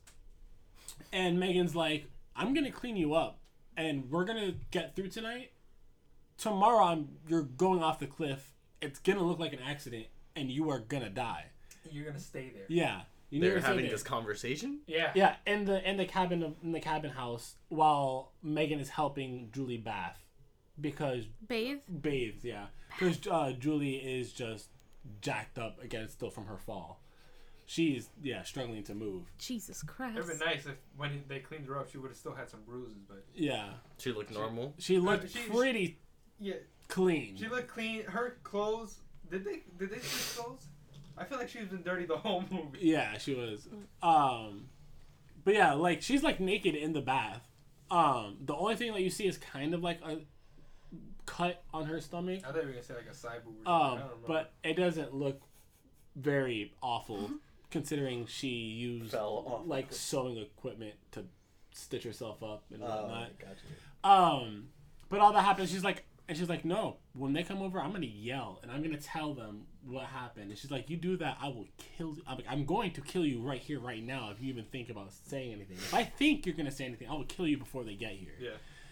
and Megan's like, "I'm gonna clean you up, and we're gonna get through tonight, tomorrow I'm, you're going off the cliff. It's gonna look like an accident, and you are gonna die. You're gonna stay there. Yeah, you They're need to stay having there. this conversation. Yeah. Yeah, in the in the cabin of, in the cabin house while Megan is helping Julie bath because Bathe. bathe. Yeah, because uh, Julie is just jacked up again still from her fall. She's yeah struggling to move. Jesus Christ. It'd been nice if when they cleaned her up, she would have still had some bruises, but Yeah, She looked normal. she looked she- pretty yeah, clean. she looked clean. Her clothes. Did they did they switch clothes? I feel like she's been dirty the whole movie. Yeah, she was. Um, but yeah, like she's like naked in the bath. Um, the only thing that you see is kind of like a cut on her stomach. I thought you were gonna say like a side boob or something. Um, I don't know. but it doesn't look very awful considering she used Fell off. like sewing equipment to stitch herself up and Oh, whatnot. gotcha. Um, but all that happens. She's like, and she's like, no. When they come over, I'm gonna yell and I'm gonna tell them what happened. And she's like, you do that, I will kill. I'm like, I'm going to kill you right here, right now. If you even think about saying anything, if I think you're gonna say anything, I will kill you before they get here. Yeah.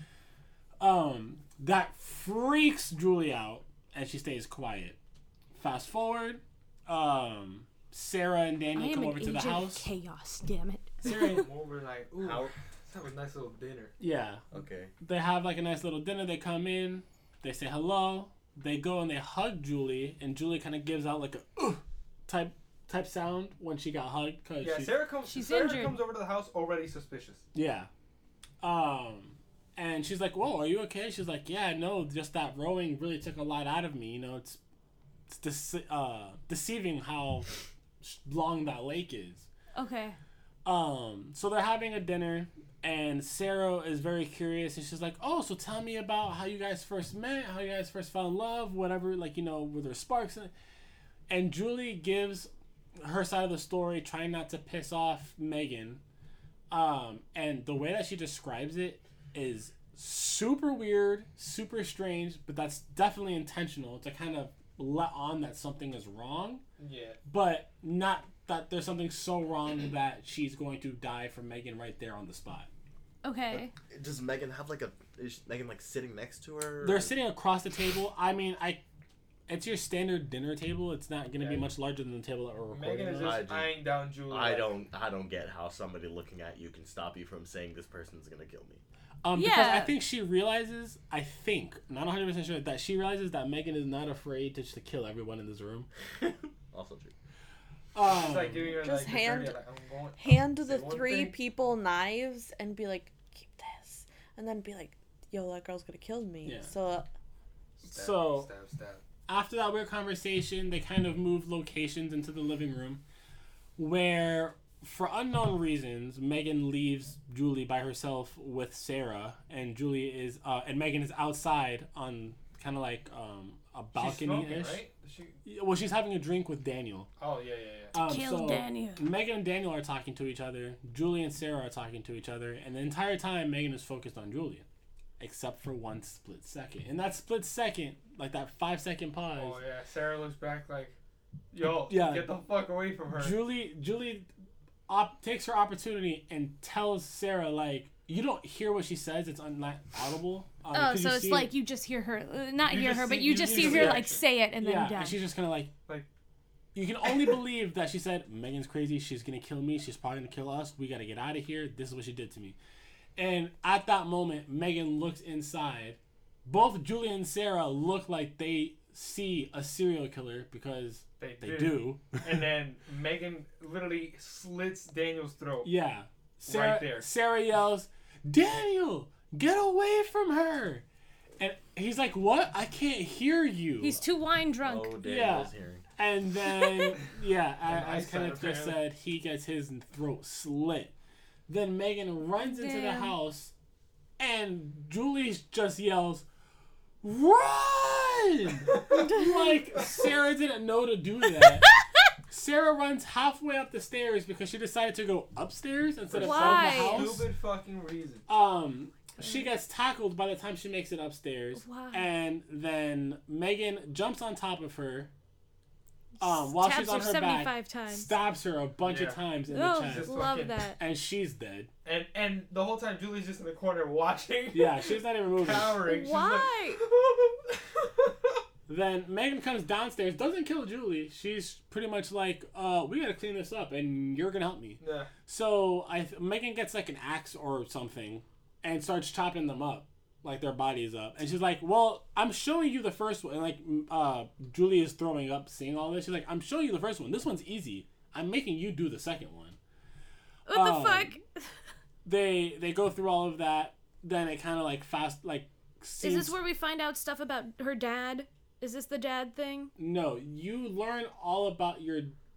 Um, that freaks Julie out, and she stays quiet. Fast forward, um, Sarah and I Daniel am come an over to the agent of house. chaos, damn it. Sarah, Come over like, ooh, How? that was a nice little dinner. yeah, Okay. they have like a nice little dinner. They come in, they say hello. They go and they hug Julie, and Julie kind of gives out like a uh, type type sound when she got hugged. Cause Yeah, she, Sarah comes. She's Sarah injured. comes over to the house already suspicious. yeah. Um, and she's like, "Whoa, are you okay?" She's like, "Yeah, no, just that rowing really took a lot out of me. You know, it's it's dece- uh, deceiving how long that lake is." Okay. Um, so they're having a dinner, and Sarah is very curious, and she's like, "Oh, so tell me about how you guys first met, how you guys first fell in love, whatever, like, you know, were there sparks?" In it? And Julie gives her side of the story, trying not to piss off Megan. Um, and the way that she describes it is super weird, super strange, but that's definitely intentional to kind of let on that something is wrong, Yeah. but not that there's something so wrong that she's going to die for Megan right there on the spot. Okay. Does Megan have like a? Is Megan like sitting next to her? They're sitting across the table. I mean, I, it's your standard dinner table. It's not going to be Yeah. much larger than the table that we're recording Megan is on. I just do. eyeing down Julie. I like, don't. I don't get how somebody looking at you can stop you from saying this person's gonna kill me. Um, because I Yeah. think she realizes, I think, not one hundred percent sure, that she realizes that Megan is not afraid to just kill everyone in this room. Also true. Um, It's like giving her Just like the hand- dirty, like, I'm going, Hand say the one three thing. people knives and be like, keep this. And then be like, yo, that girl's gonna kill me. Yeah. So, uh, Stab, So- stab, stab. after that weird conversation, they kind of move locations into the living room, where, for unknown reasons, Megan leaves Julie by herself with Sarah, and Julie is, uh, and Megan is outside on kind of like um, a She's balcony smoking, ish. right? She, Well, she's having a drink with Daniel. oh yeah, yeah, yeah. Um, Kill so Daniel. Megan and Daniel are talking to each other. Julie and Sarah are talking to each other, and the entire time Megan is focused on Julie, except for one split second. In that split second, like that five second pause, Oh yeah. Sarah looks back like, yo, Yeah. get the fuck away from her. Julie Julie op- takes her opportunity and tells Sarah, like, you don't hear what she says; it's un- not audible. Um, Oh, 'cause so you it's see like it- you just hear her, uh, not You hear just her, but see- you you just see see the her like reaction. say it and then yeah, done. and she's just kind of like, Like- you can only believe that she said, Megan's crazy, she's gonna kill me, she's probably gonna kill us, we gotta get out of here, this is what she did to me. And at that moment, Megan looks inside. Both Julie and Sarah look like they see a serial killer because They, they do. do. And then Megan literally slits Daniel's throat. Yeah. Sarah, Right there. Sarah yells, Daniel, get away from her. And he's like, what? I can't hear you. He's too wine drunk. Oh, Daniel's Yeah. hearing. And then, yeah, And as eyesight, Kenneth just apparently. said, he gets his throat slit. Then Megan runs into the Damn. house, and Julie just yells, run! Like, Sarah didn't know to do that. Sarah runs halfway up the stairs because she decided to go upstairs instead of Why? out of the house. Stupid fucking reason. Um, she gets tackled by the time she makes it upstairs. Why? And then Megan jumps on top of her, um, while Stabs she's on her her back, seventy-five times. stabs her a bunch Yeah. of times in Oh, the chest, Just love fucking- that. and she's dead. And and the whole time Julie's just in the corner watching. Yeah, she's not even moving. Cowering. She's Why? Like, Then Megan comes downstairs, doesn't kill Julie. She's pretty much like, uh, we gotta clean this up, and you're gonna help me. yeah. So I th- Megan gets like an axe or something, and starts chopping them up, like their bodies up. And she's like, well, I'm showing you the first one. And like, m- uh, Julie is throwing up, seeing all this. She's like, I'm showing you the first one. This one's easy. I'm making you do the second one. What the Um, fuck? They they go through all of that. Then it kind of like fast like. Is Seems, this where we find out stuff about her dad? Is this the dad thing? No, you learn all about your.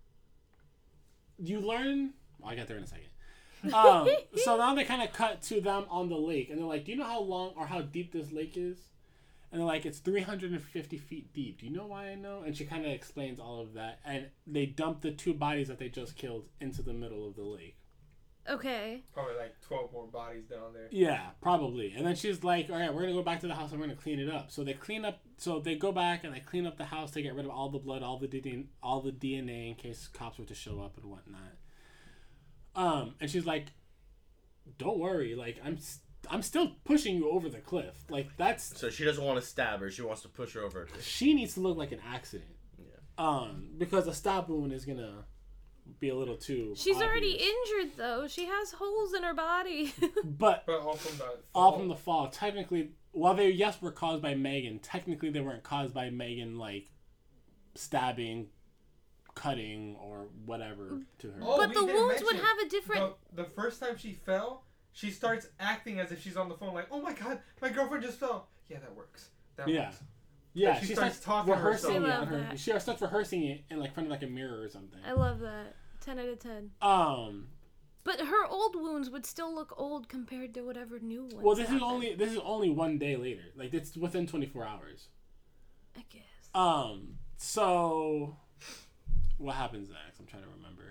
You learn. Well, I got there in a second. Um, so now they kind of cut to them on the lake, and they're like, "Do you know how long or how deep this lake is?" And they're like, "It's three hundred fifty feet deep." Do you know why I know? And she kind of explains all of that, and they dump the two bodies that they just killed into the middle of the lake. Okay. Probably like twelve more bodies down there. Yeah, probably. And then she's like, all right, we're going to go back to the house and we're going to clean it up. So they clean up, so they go back and they clean up the house to get rid of all the blood, all the D N A, all the D N A in case cops were to show up and whatnot. Um, and she's like, don't worry, like, I'm, s- I'm still pushing you over the cliff. Like, that's, So she doesn't want to stab her. She wants to push her over. a cliff. she needs to look like an accident. Yeah. Um, because a stab wound is going to be a little too She's already obvious. injured though. She has holes in her body. But But all from the all fall. from the fall. Technically, while they yes were caused by Megan, technically they weren't caused by Megan like stabbing, cutting, or whatever to her. Oh, but we the didn't wounds would mention have a different. The, the first time she fell, she starts acting as if she's on the phone, like, "Oh my god, my girlfriend just fell." Yeah, that works. That Yeah. works. Yeah, she she, starts starts, talking to rehearsing herself. it I on love her. that. She starts rehearsing it in like front of like a mirror or something. I love that. Ten out of ten. Um. But her old wounds would still look old compared to whatever new ones. Well, this is happen, only this is only one day later. Like it's within twenty-four hours. I guess. Um. So, what happens next? I'm trying to remember.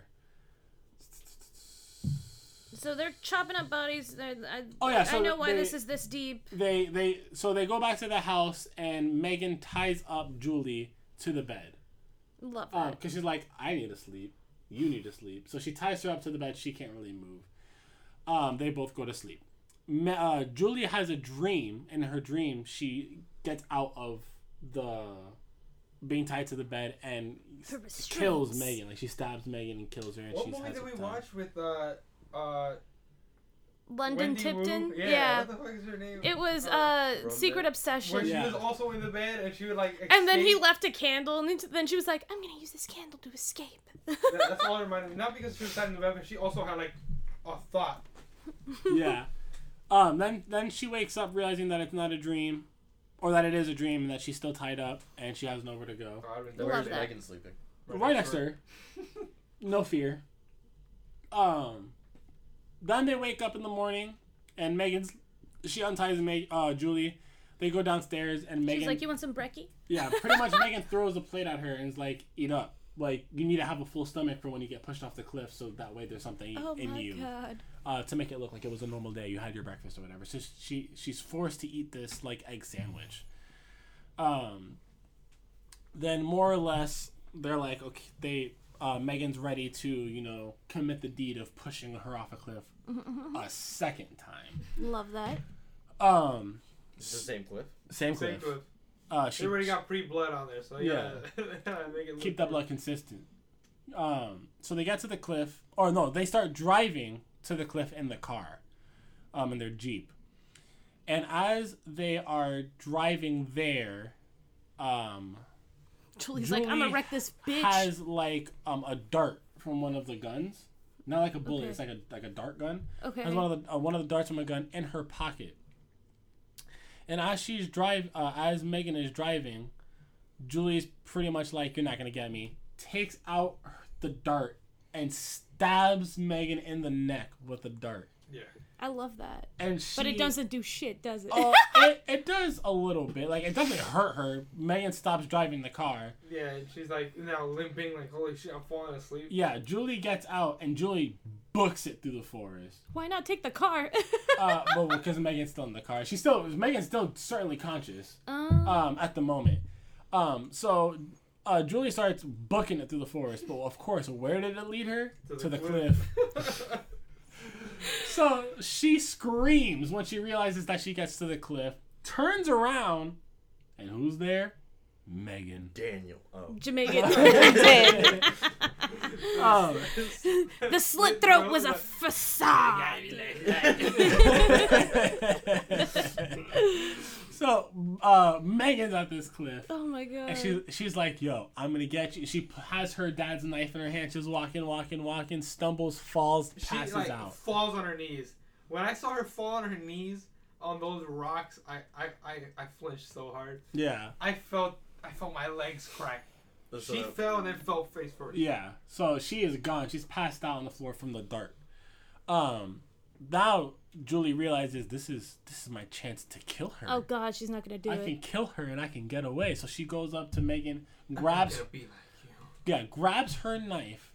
So they're chopping up bodies. They're, I, Oh, yeah, so I know why they- this is this deep. They they so they go back to the house and Megan ties up Julie to the bed. Love Um, that. because she's like, I need to sleep. You need to sleep. So she ties her up to the bed. She can't really move. Um, they both go to sleep. Me- uh, Julie has a dream. In her dream, she gets out of the being tied to the bed and Her s- kills restraints. Megan. Like she stabs Megan and kills her. And What she's movie has did her we time. watch with uh uh London Wendy Tipton. Wu? Yeah. Yeah. What the fuck is her name? It was Uh, uh From Secret the- Obsession. Where she Yeah. was also in the bed and she would like. And then he escape. left a candle, and then- then she was like, "I'm gonna use this candle to escape." That- That's all it reminded me. Not because she was tied in the bed, but she also had like a thought. Yeah. Um. Then then she wakes up realizing that it's not a dream, or that it is a dream, and that she's still tied up and she has nowhere to go. Oh, I'd been Then Love where's that. Megan sleeping? Right next to her. No fear. Um. Then they wake up in the morning, and Megan's she unties Meg, uh, Julie. They go downstairs, and Megan. She's like, "You want some brekkie?" Yeah, pretty much Megan throws a plate at her and is like, "Eat up." Like you need to have a full stomach for when you get pushed off the cliff, so that way there's something Oh in my you. god. Uh, to make it look like it was a normal day. You had your breakfast or whatever. So she she's forced to eat this like egg sandwich. Um. Then more or less they're like, okay, they uh, Megan's ready to you know commit the deed of pushing her off a cliff a second time. Love that. Um. It's the same cliff. Same Same cliff. with. Uh, She she already got pre blood on there, so yeah. Make it look keep that blood consistent. Um, so they get to the cliff, or no, they start driving to the cliff in the car, um, in their Jeep. And as they are driving there, um, Julie's like, "I'm gonna Julie wreck this bitch." has like um a dart from one of the guns, not like a bullet, Okay. it's like a like a dart gun. Okay. Has one of the uh, one of the darts from a gun in her pocket. And as she's drive, uh, as Megan is driving, Julie's pretty much like, "You're not gonna get me." Takes out the dart and stabs Megan in the neck with the dart. Yeah. I love that. And she, But it doesn't do shit, does it? Oh, it, it does a little bit. Like it doesn't hurt her. Megan stops driving the car. Yeah, and she's like now limping, like, holy shit, I'm falling asleep. Yeah, Julie gets out and Julie books it through the forest. Why not take the car? Uh, well, because Megan's still in the car. She's still Megan's still certainly conscious. um, Um, at the moment. Um, so uh, Julie starts booking it through the forest. But of course, where did it lead her? To the To the cliff. cliff. So she screams when she realizes that she gets to the cliff, turns around, and who's there? Megan. Daniel. Oh. Jamaican. Um, The slit throat was a facade. so uh, Megan's at this cliff. Oh my god. And she, she's like, yo, I'm going to get you. She p- has her dad's knife in her hand. She's walking, walking, walking, stumbles, falls, She passes like out. falls on her knees. When I saw her fall on her knees on those rocks, I, I, I, I flinched so hard. Yeah. I felt I felt my legs crack. That's She a- fell and then fell face first. Yeah. So she is gone. She's passed out on the floor from the dart. Um, now Julie realizes this is this is my chance to kill her. Oh god, she's not gonna do I it. can kill her and I can get away. So she goes up to Megan, I'm grabs gonna be like you. yeah, grabs her knife,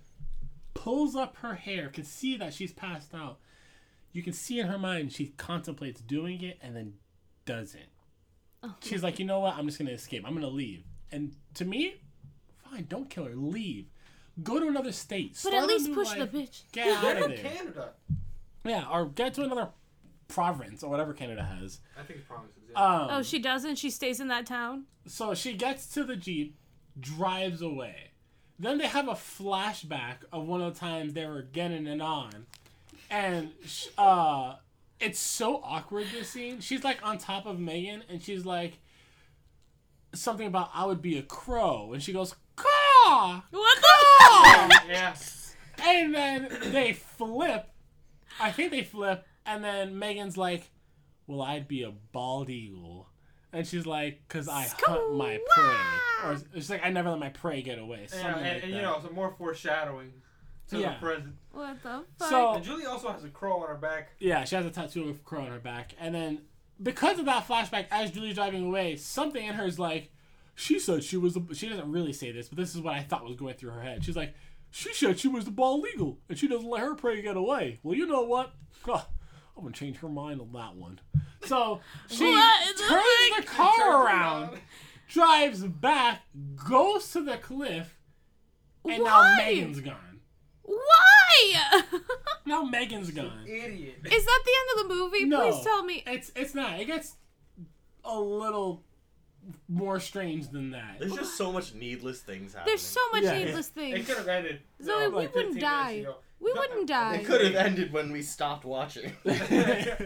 pulls up her hair, can see that she's passed out. You can see in her mind she contemplates doing it and then doesn't. Oh. She's like, you know what? I'm just gonna escape. I'm gonna leave. And to me, fine, don't kill her. Leave. Go to another state. But Start at a least new push life. the bitch. Get out They're of in there. Canada. Yeah, or get to another province or whatever Canada has. I think it's promise exists. Um, Oh, she doesn't? She stays in that town? So she gets to the Jeep, drives away. Then they have a flashback of one of the times they were getting it on. And sh- uh, it's so awkward, this scene. She's like on top of Megan, and she's like, something about, I would be a crow. And she goes, caw! What Caw! yeah. And then they flip. I think they flip. And then Megan's like, well, I'd be a bald eagle. And she's like, because I hunt my prey. Or she's like, I never let my prey get away. Yeah, Something and, like and that. you know, some more foreshadowing to Yeah. the present. What the fuck? So- And Julie also has a crow on her back. Yeah, she has a tattoo of a crow on her back. And then, because of that flashback, as Julie's driving away, something in her is like, she said she was, a, she doesn't really say this, but this is what I thought was going through her head. She's like, she said she was the bald eagle, and she doesn't let her prey get away. Well, you know what? Huh, I'm going to change her mind on that one. So, she What in the turns the heck? car Turns around, around. drives back, goes to the cliff, and now Why? Megan's gone. Why? Now Megan's gone. Idiot. Is that the end of the movie? No, Please tell me. It's it's not. It gets a little more strange than that. There's just so much needless things happening. There's so much Yeah. needless It things. could have ended. Zoe, uh, we like wouldn't fifteen die. minutes ago. We No, wouldn't It die. could have ended when we stopped watching. yeah,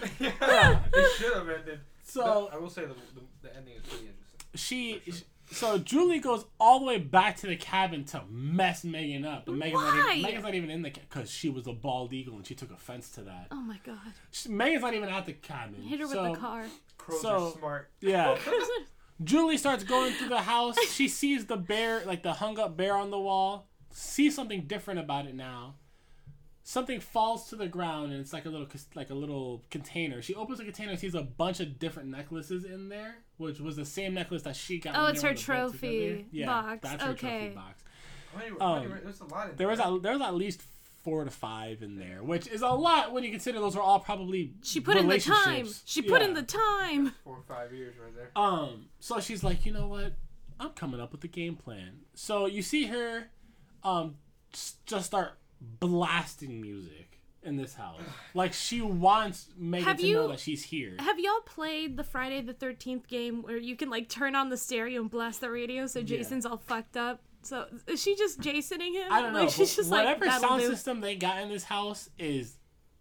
it should have ended. So I will say the, the, the ending is pretty interesting. she, so Julie goes all the way back to the cabin to mess Megan up, but Megan's not Why? even, Megan's not even in the because she was a bald eagle and she took offense to that. Oh my god. She, Megan's not even at the cabin. Hit her with so, the car. Crows So- are smart. Yeah. Julie starts going through the house. She sees the bear, like the hung up bear on the wall. Sees something different about it now. Something falls to the ground and it's like a little, like a little container. She opens the container and sees a bunch of different necklaces in there, which was the same necklace that she got. Oh, when it's they were her on the boat trophy together. Yeah, box. That's her trophy Okay. box. How many, Um, how many, there's a lot in There was there. at, there was at least four to five in there, which is a lot when you consider those were all probably She put in the time. relationships. She put in Yeah. the time. Four or five years right there. Um, so she's like, you know what? I'm coming up with a game plan. So you see her, um, s- just start blasting music in this house. Like she wants Megan Have to you- know that she's here. Have y'all played the Friday the thirteenth game where you can like turn on the stereo and blast the radio so Jason's all fucked up? So is she just Jasoning him? I don't know. Like she's but just like whatever that'll sound do. system they got in this house is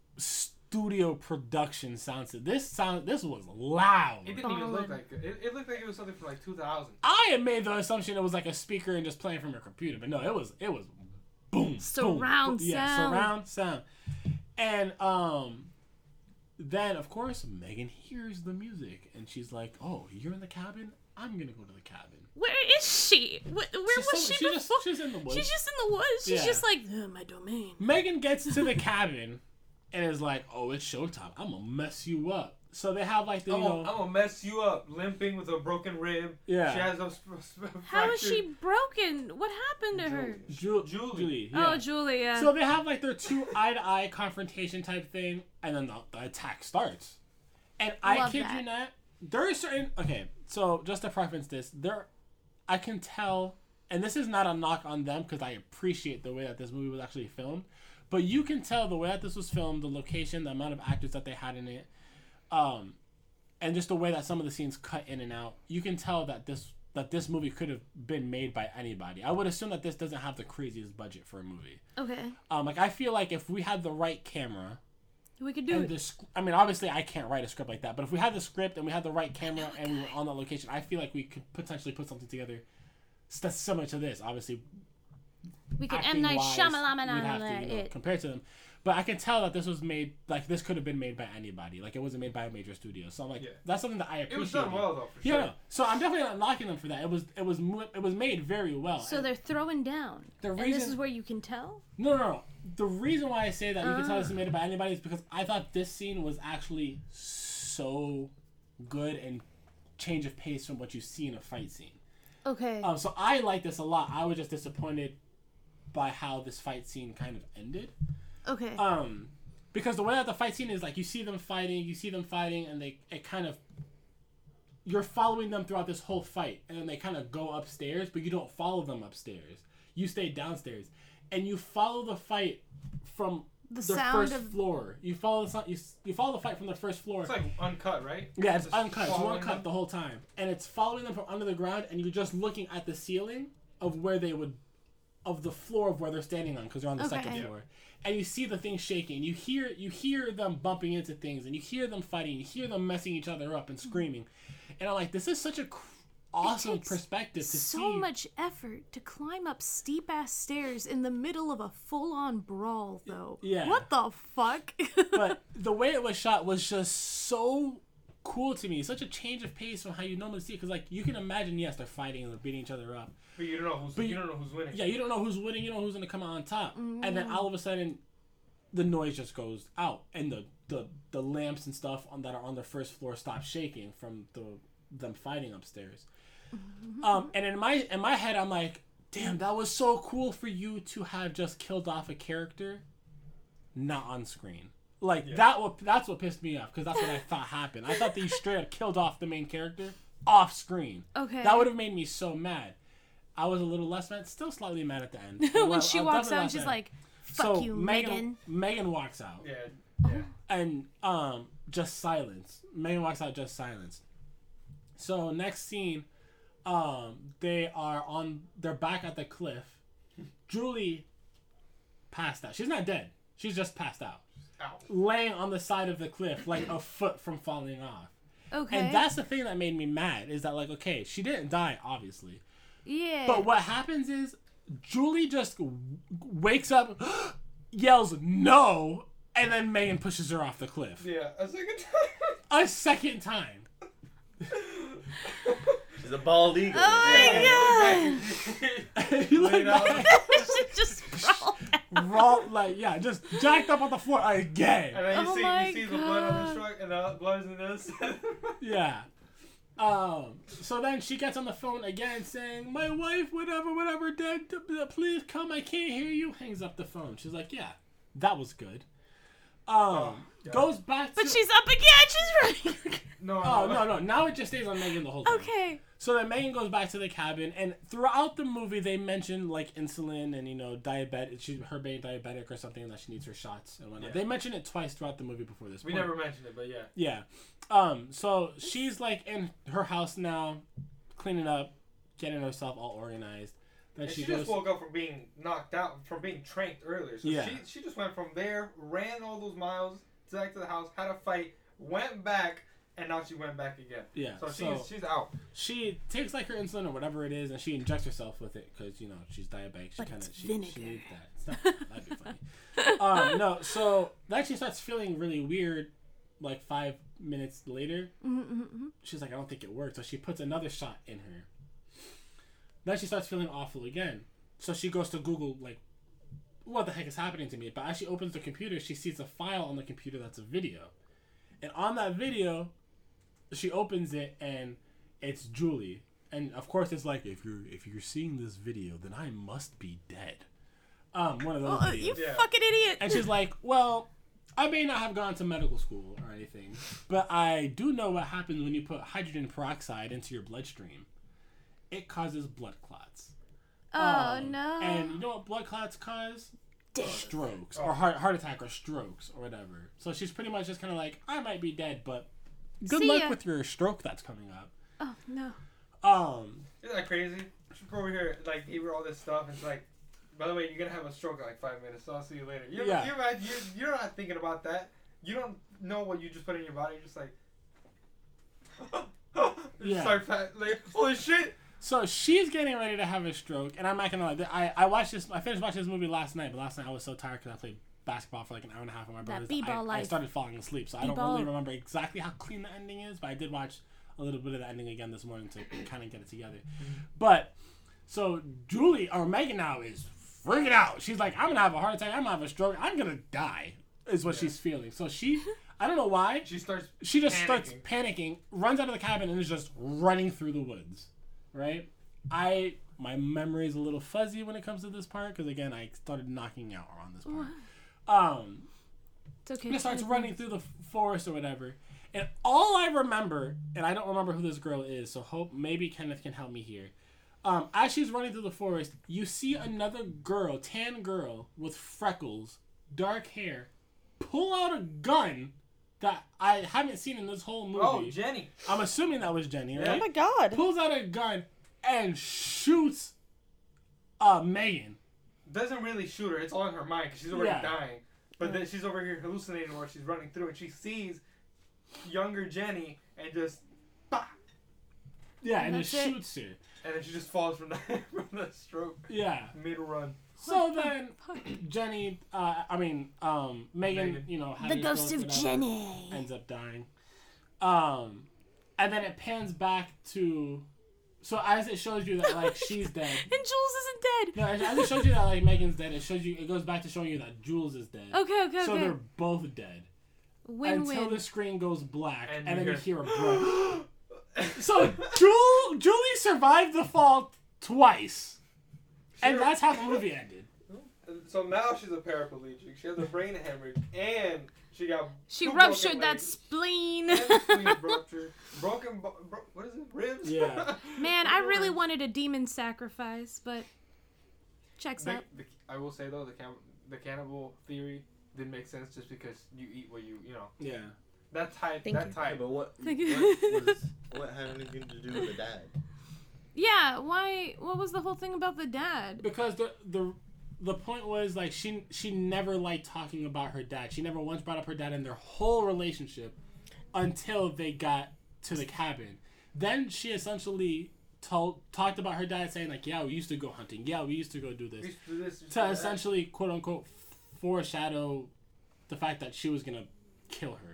studio production sound system. This sound, this was loud. It didn't even look Ballin'. like it. It, it looked like it was something from like two thousand. I had made the assumption it was like a speaker and just playing from your computer, but no, it was it was boom, Surround boom, yeah, sound. surround sound, and um, then of course Megan hears the music and she's like, "Oh, you're in the cabin. I'm gonna go to the cabin." Where is she? Where, where She's was so- she she just- before? she's in the woods. She's just in the woods. She's Yeah. just like "Ugh, my domain. Megan gets to the cabin and is like, "Oh, it's showtime. I'm gonna mess you up." So they have like the I'm you gonna, know, I'm gonna mess you up, limping with a broken rib. Yeah. She has a sp- sp- How is she fractured- broken? What happened to her? Ju- Julie. Julie. Yeah. Oh, Julia. So they have like their two eye to eye confrontation type thing, and then the, the attack starts. And I Love kid that. you not, there are certain. Okay, so just to preference this, there, I can tell and this is not a knock on them because I appreciate the way that this movie was actually filmed, but you can tell the way that this was filmed, the location, the amount of actors that they had in it, um, and just the way that some of the scenes cut in and out. You can tell that this that this movie could have been made by anybody. I would assume that this doesn't have the craziest budget for a movie. Okay. Um, like I feel like if we had the right camera. We could do And it. the sc- I mean, obviously, I can't write a script like that. But if we had the script and we had the right camera and we were on that location, I feel like we could potentially put something together that's similar to this. Obviously, We could M. Night acting-wise, we'd have to, Shyamalan you know, it. compare to them. But I can tell that this was made like this could have been made by anybody. Like it wasn't made by a major studio. So I'm like, Yeah. that's something that I appreciate. It was done well though, for Yeah. sure. no. So I'm definitely not knocking them for that. It was it was mo- it was made very well. So And they're throwing down. The and this reason- is where you can tell? No, no, no. The reason why I say that you can tell Ah. this is made by anybody is because I thought this scene was actually so good and change of pace from what you see in a fight scene. Okay. Um, so I like this a lot. I was just disappointed by how this fight scene kind of ended. okay. Um, because the way that the fight scene is, like, you see them fighting, you see them fighting, and they it kind of you're following them throughout this whole fight, and then they kind of go upstairs, but you don't follow them upstairs. You stay downstairs, and you follow the fight from The the, sound first of- floor. You follow the so- you, s- you follow the fight from the first floor. It's like uncut, right? Yeah, it's Just uncut. It's one following cut them. the whole time, and it's following them from under the ground, and you're just looking at the ceiling of where they would, of the floor of where they're standing on, because they're on the Okay. second Yeah. floor, and you see the thing shaking. You hear you hear them bumping into things, and you hear them fighting. You hear them messing each other up and screaming, and I'm like, this is such a cr- awesome takes perspective to so see. much effort to climb up steep ass stairs in the middle of a full on brawl, though. Yeah. What the fuck? But the way it was shot was just so cool to me. Such a change of pace from how you normally see it. Because, like, you can imagine, yes, they're fighting and they're beating each other up. But you don't know who's But you, you- don't know who's winning. Yeah, you don't know who's winning. You don't know who's going to come out on top. And Mm. then all of a sudden, the noise just goes out. And the, the, the lamps and stuff on that are on the first floor stop shaking from the them fighting upstairs. Mm-hmm. Um, and in my in my head, I'm like, damn, that was so cool for you to have just killed off a character, not on screen. Like Yeah. that. What that's what pissed me off because that's what I thought happened. I thought that you straight up killed off the main character off screen. Okay. That would have made me so mad. I was a little less mad, still slightly mad at the end. when Well, she I'm walks definitely out, less she's mad. like, fuck so you, Megan. Megan. Megan walks out, Yeah. Oh. Yeah. and um, just silence. Megan walks out, just silence. So next scene, um, they are on. They're back at the cliff. Julie passed out. She's not dead. She's just passed out, Ow. laying on the side of the cliff, like a foot from falling off. Okay. And that's the thing that made me mad. Is that like, okay, she didn't die, obviously. yeah. But what happens is Julie just w- wakes up, yells no, and then Megan pushes her off the cliff. Yeah. A second A second time. She's a bald eagle. Oh time. you look Laid out. back, she just sprawled out. raw, like, yeah, just jacked up on the floor again. And then you Oh see my you see the blood on God. the truck and the blood in this. Yeah. Um, so then she gets on the phone again saying, my wife, whatever, whatever, dead, please come, I can't hear you. Hangs up the phone. She's like, yeah, that was good. Um, God. goes back to... But she's up again. She's running. No. Oh, no, no. Now it just stays on Megan the whole time. Okay. So then Megan goes back to the cabin, and throughout the movie, they mention, like, insulin and, you know, diabetic, she, her being diabetic or something, and that she needs her shots and whatnot. Yeah. They mention it twice throughout the movie before this We point. never mentioned it, but yeah. Yeah. Um, so she's, like, in her house now, cleaning up, getting herself all organized. Then And she, she, goes... just woke up from being knocked out, from being tranked earlier. So Yeah. she she just went from there, ran all those miles back to the house, had a fight, went back, and now she went back again. Yeah, So, so- she's she's out. She takes, like, her insulin or whatever it is, and she injects herself with it, because, you know, she's diabetic. She But kind of... it's she, vinegar. she needs that. It's not... That'd be funny. um, no, so then she starts feeling really weird, like, five minutes later. Mm-hmm. She's like, I don't think it worked. So she puts another shot in her. Then she starts feeling awful again. So she goes to Google, like, what the heck is happening to me? But as she opens the computer, she sees a file on the computer that's a video. And on that video, she opens it and it's Julie. And of course it's like, if you're if you're seeing this video, then I must be dead. Um, one of those Oh, videos. you Yeah. fucking idiot. And she's like, well, I may not have gone to medical school or anything, but I do know what happens when you put hydrogen peroxide into your bloodstream. It causes blood clots. Oh Um, no. And you know what blood clots cause? Death. Strokes or heart heart attack or strokes or whatever. So she's pretty much just kind of like, I might be dead, but good See luck ya. with your stroke that's coming up. Oh no. Um, Isn't that crazy? She come over here, like, gave her all this stuff, and it's like, by the way, you're gonna have a stroke in like five minutes, so I'll see you later. You're, Yeah. you're, right, you're, you're not thinking about that. You don't know what you just put in your body. You're just like, you Yeah. start fat, like, holy shit. so she's getting ready to have a stroke, and I'm not gonna lie. I I watched this. I finished watching this movie last night, but last night I was so tired because I played basketball for like an hour and a half with my brothers. b-ball I, I life. started falling asleep, so I don't B-ball. really remember exactly how clean the ending is, but I did watch a little bit of the ending again this morning to kind of get it together. But so Julie or Megan now is freaking out. She's like, I'm gonna have a heart attack. I'm gonna have a stroke. I'm gonna die. Is what Yeah. she's feeling. So she, I don't know why. She starts. She just Panicking. starts panicking, runs out of the cabin, and is just running through the woods. Right? I my memory is a little fuzzy when it comes to this part because again I started knocking out around this part. Um, It's okay. she starts running through the forest or whatever, and all I remember, and I don't remember who this girl is, so hope maybe Kenneth can help me here. Um, as she's running through the forest, you see another girl, tan girl with freckles, dark hair, pull out a gun that I haven't seen in this whole movie. Oh, Jenny. I'm assuming that was Jenny, Yeah. Oh right? my god. Pulls out a gun and shoots uh, Megan. Doesn't really shoot her. It's all in her mind because she's already Yeah. dying. But then she's over here hallucinating while she's running through, and she sees younger Jenny and just, bah! Yeah, and, And it that's it. shoots her. And then she just falls from the from the stroke Yeah. mid run. So then, Jenny, uh, I mean, um, Megan, Megan. you know, The having ghost stroke, of whatever, Jenny. ends up dying. Um, and then it pans back to, so as it shows you that like she's dead. And Jules isn't dead. No, as as it shows you that like Megan's dead, it shows you it goes back to showing you that Jules is dead. Okay, okay, So okay. they're both dead Win until win. the screen goes black, and, And then you you hear hear- a grunt. So Jul- Julie survived the fall twice, and Sure. that's how the movie ended. So now she's a paraplegic. She has a brain hemorrhage, and she got She two ruptured broken that legs, spleen. and spleen ruptured, broken, bo- bro- what is it, ribs? Yeah. Man, I really wanted a demon sacrifice, but checks The, out. the, I will say though, the cam- the cannibal theory didn't make sense just because you eat what you you know. Yeah. That type. Thank that you. Yeah, type. but what, Thank what you. was what had anything to do with the dad? Yeah, why? What was the whole thing about the dad? Because the the the point was like she she never liked talking about her dad. She never once brought up her dad in their whole relationship until they got to the cabin. Then she essentially told talked about her dad saying like, yeah, we used to go hunting. Yeah, we used to go do this. We used to do this, we used to To do that. essentially quote unquote foreshadow the fact that she was gonna kill her.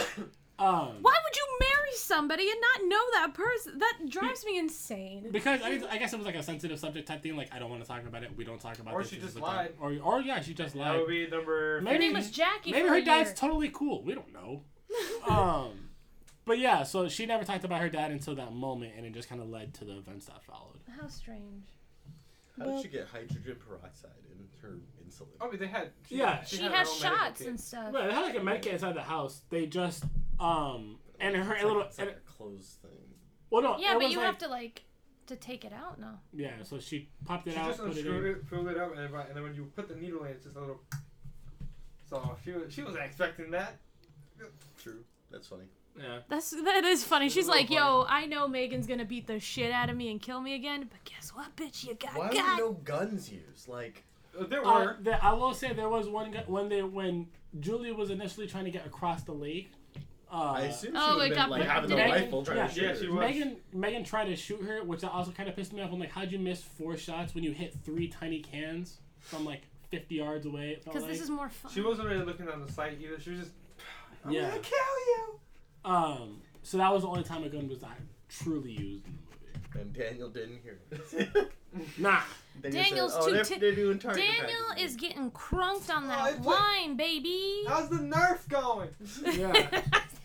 Um, Why would you marry somebody and not know that person? That drives me insane. Because I, I guess it was like a sensitive subject type thing. Like I don't want to talk about it. We don't talk about Or this. she This is just the time. lied. Or or yeah, she just That lied. would be number. Maybe- Her name was Jackie. Maybe for her a dad's year. totally cool. We don't know. um, but yeah, so she never talked about her dad until that moment, and it just kind of led to the events that followed. How strange. How Well- did she get hydrogen peroxide in her insulin? Oh, but they had. She, Yeah. She, had her has own medical shots kit. and stuff. Right, they had like a med kit inside the house. They just um and her It's a like- little it's like and, a closed thing. well no Yeah, it but was you like, have to like to take it out now. yeah. So she popped it She out, just put it unscrewed in. it, filled it up, and, everybody- and then when you put the needle in, it's just a little. So she was she wasn't expecting that. True. That's funny. Yeah. That's that is funny. It's a She's little like, "Yo, I know Megan's gonna beat the shit out of me and kill me again, but guess what, bitch? You got Why got." were no guns used? Like, Uh, There Uh, were. there, I will say there was one guy when they when Julie was initially trying to get across the lake. Uh, I assume she Oh, would it have got been like put- having the did it- rifle trying yeah, to shoot yeah, her. she was. Megan Megan tried to shoot her, which also kind of pissed me off. I'm like, how'd you miss four shots when you hit three tiny cans from like fifty yards away? It felt Because like. this is more fun. She wasn't really looking on the sight either. She was just. I'm Yeah. gonna kill you. Um, so that was the only time a gun was like, truly used in the movie. And Daniel didn't hear it. Nah. Daniel Daniel's said, oh, too they're, ti- they're doing target Daniel practice." is getting crunked on Oh, that it's wine, baby. How's the Nerf going? Yeah.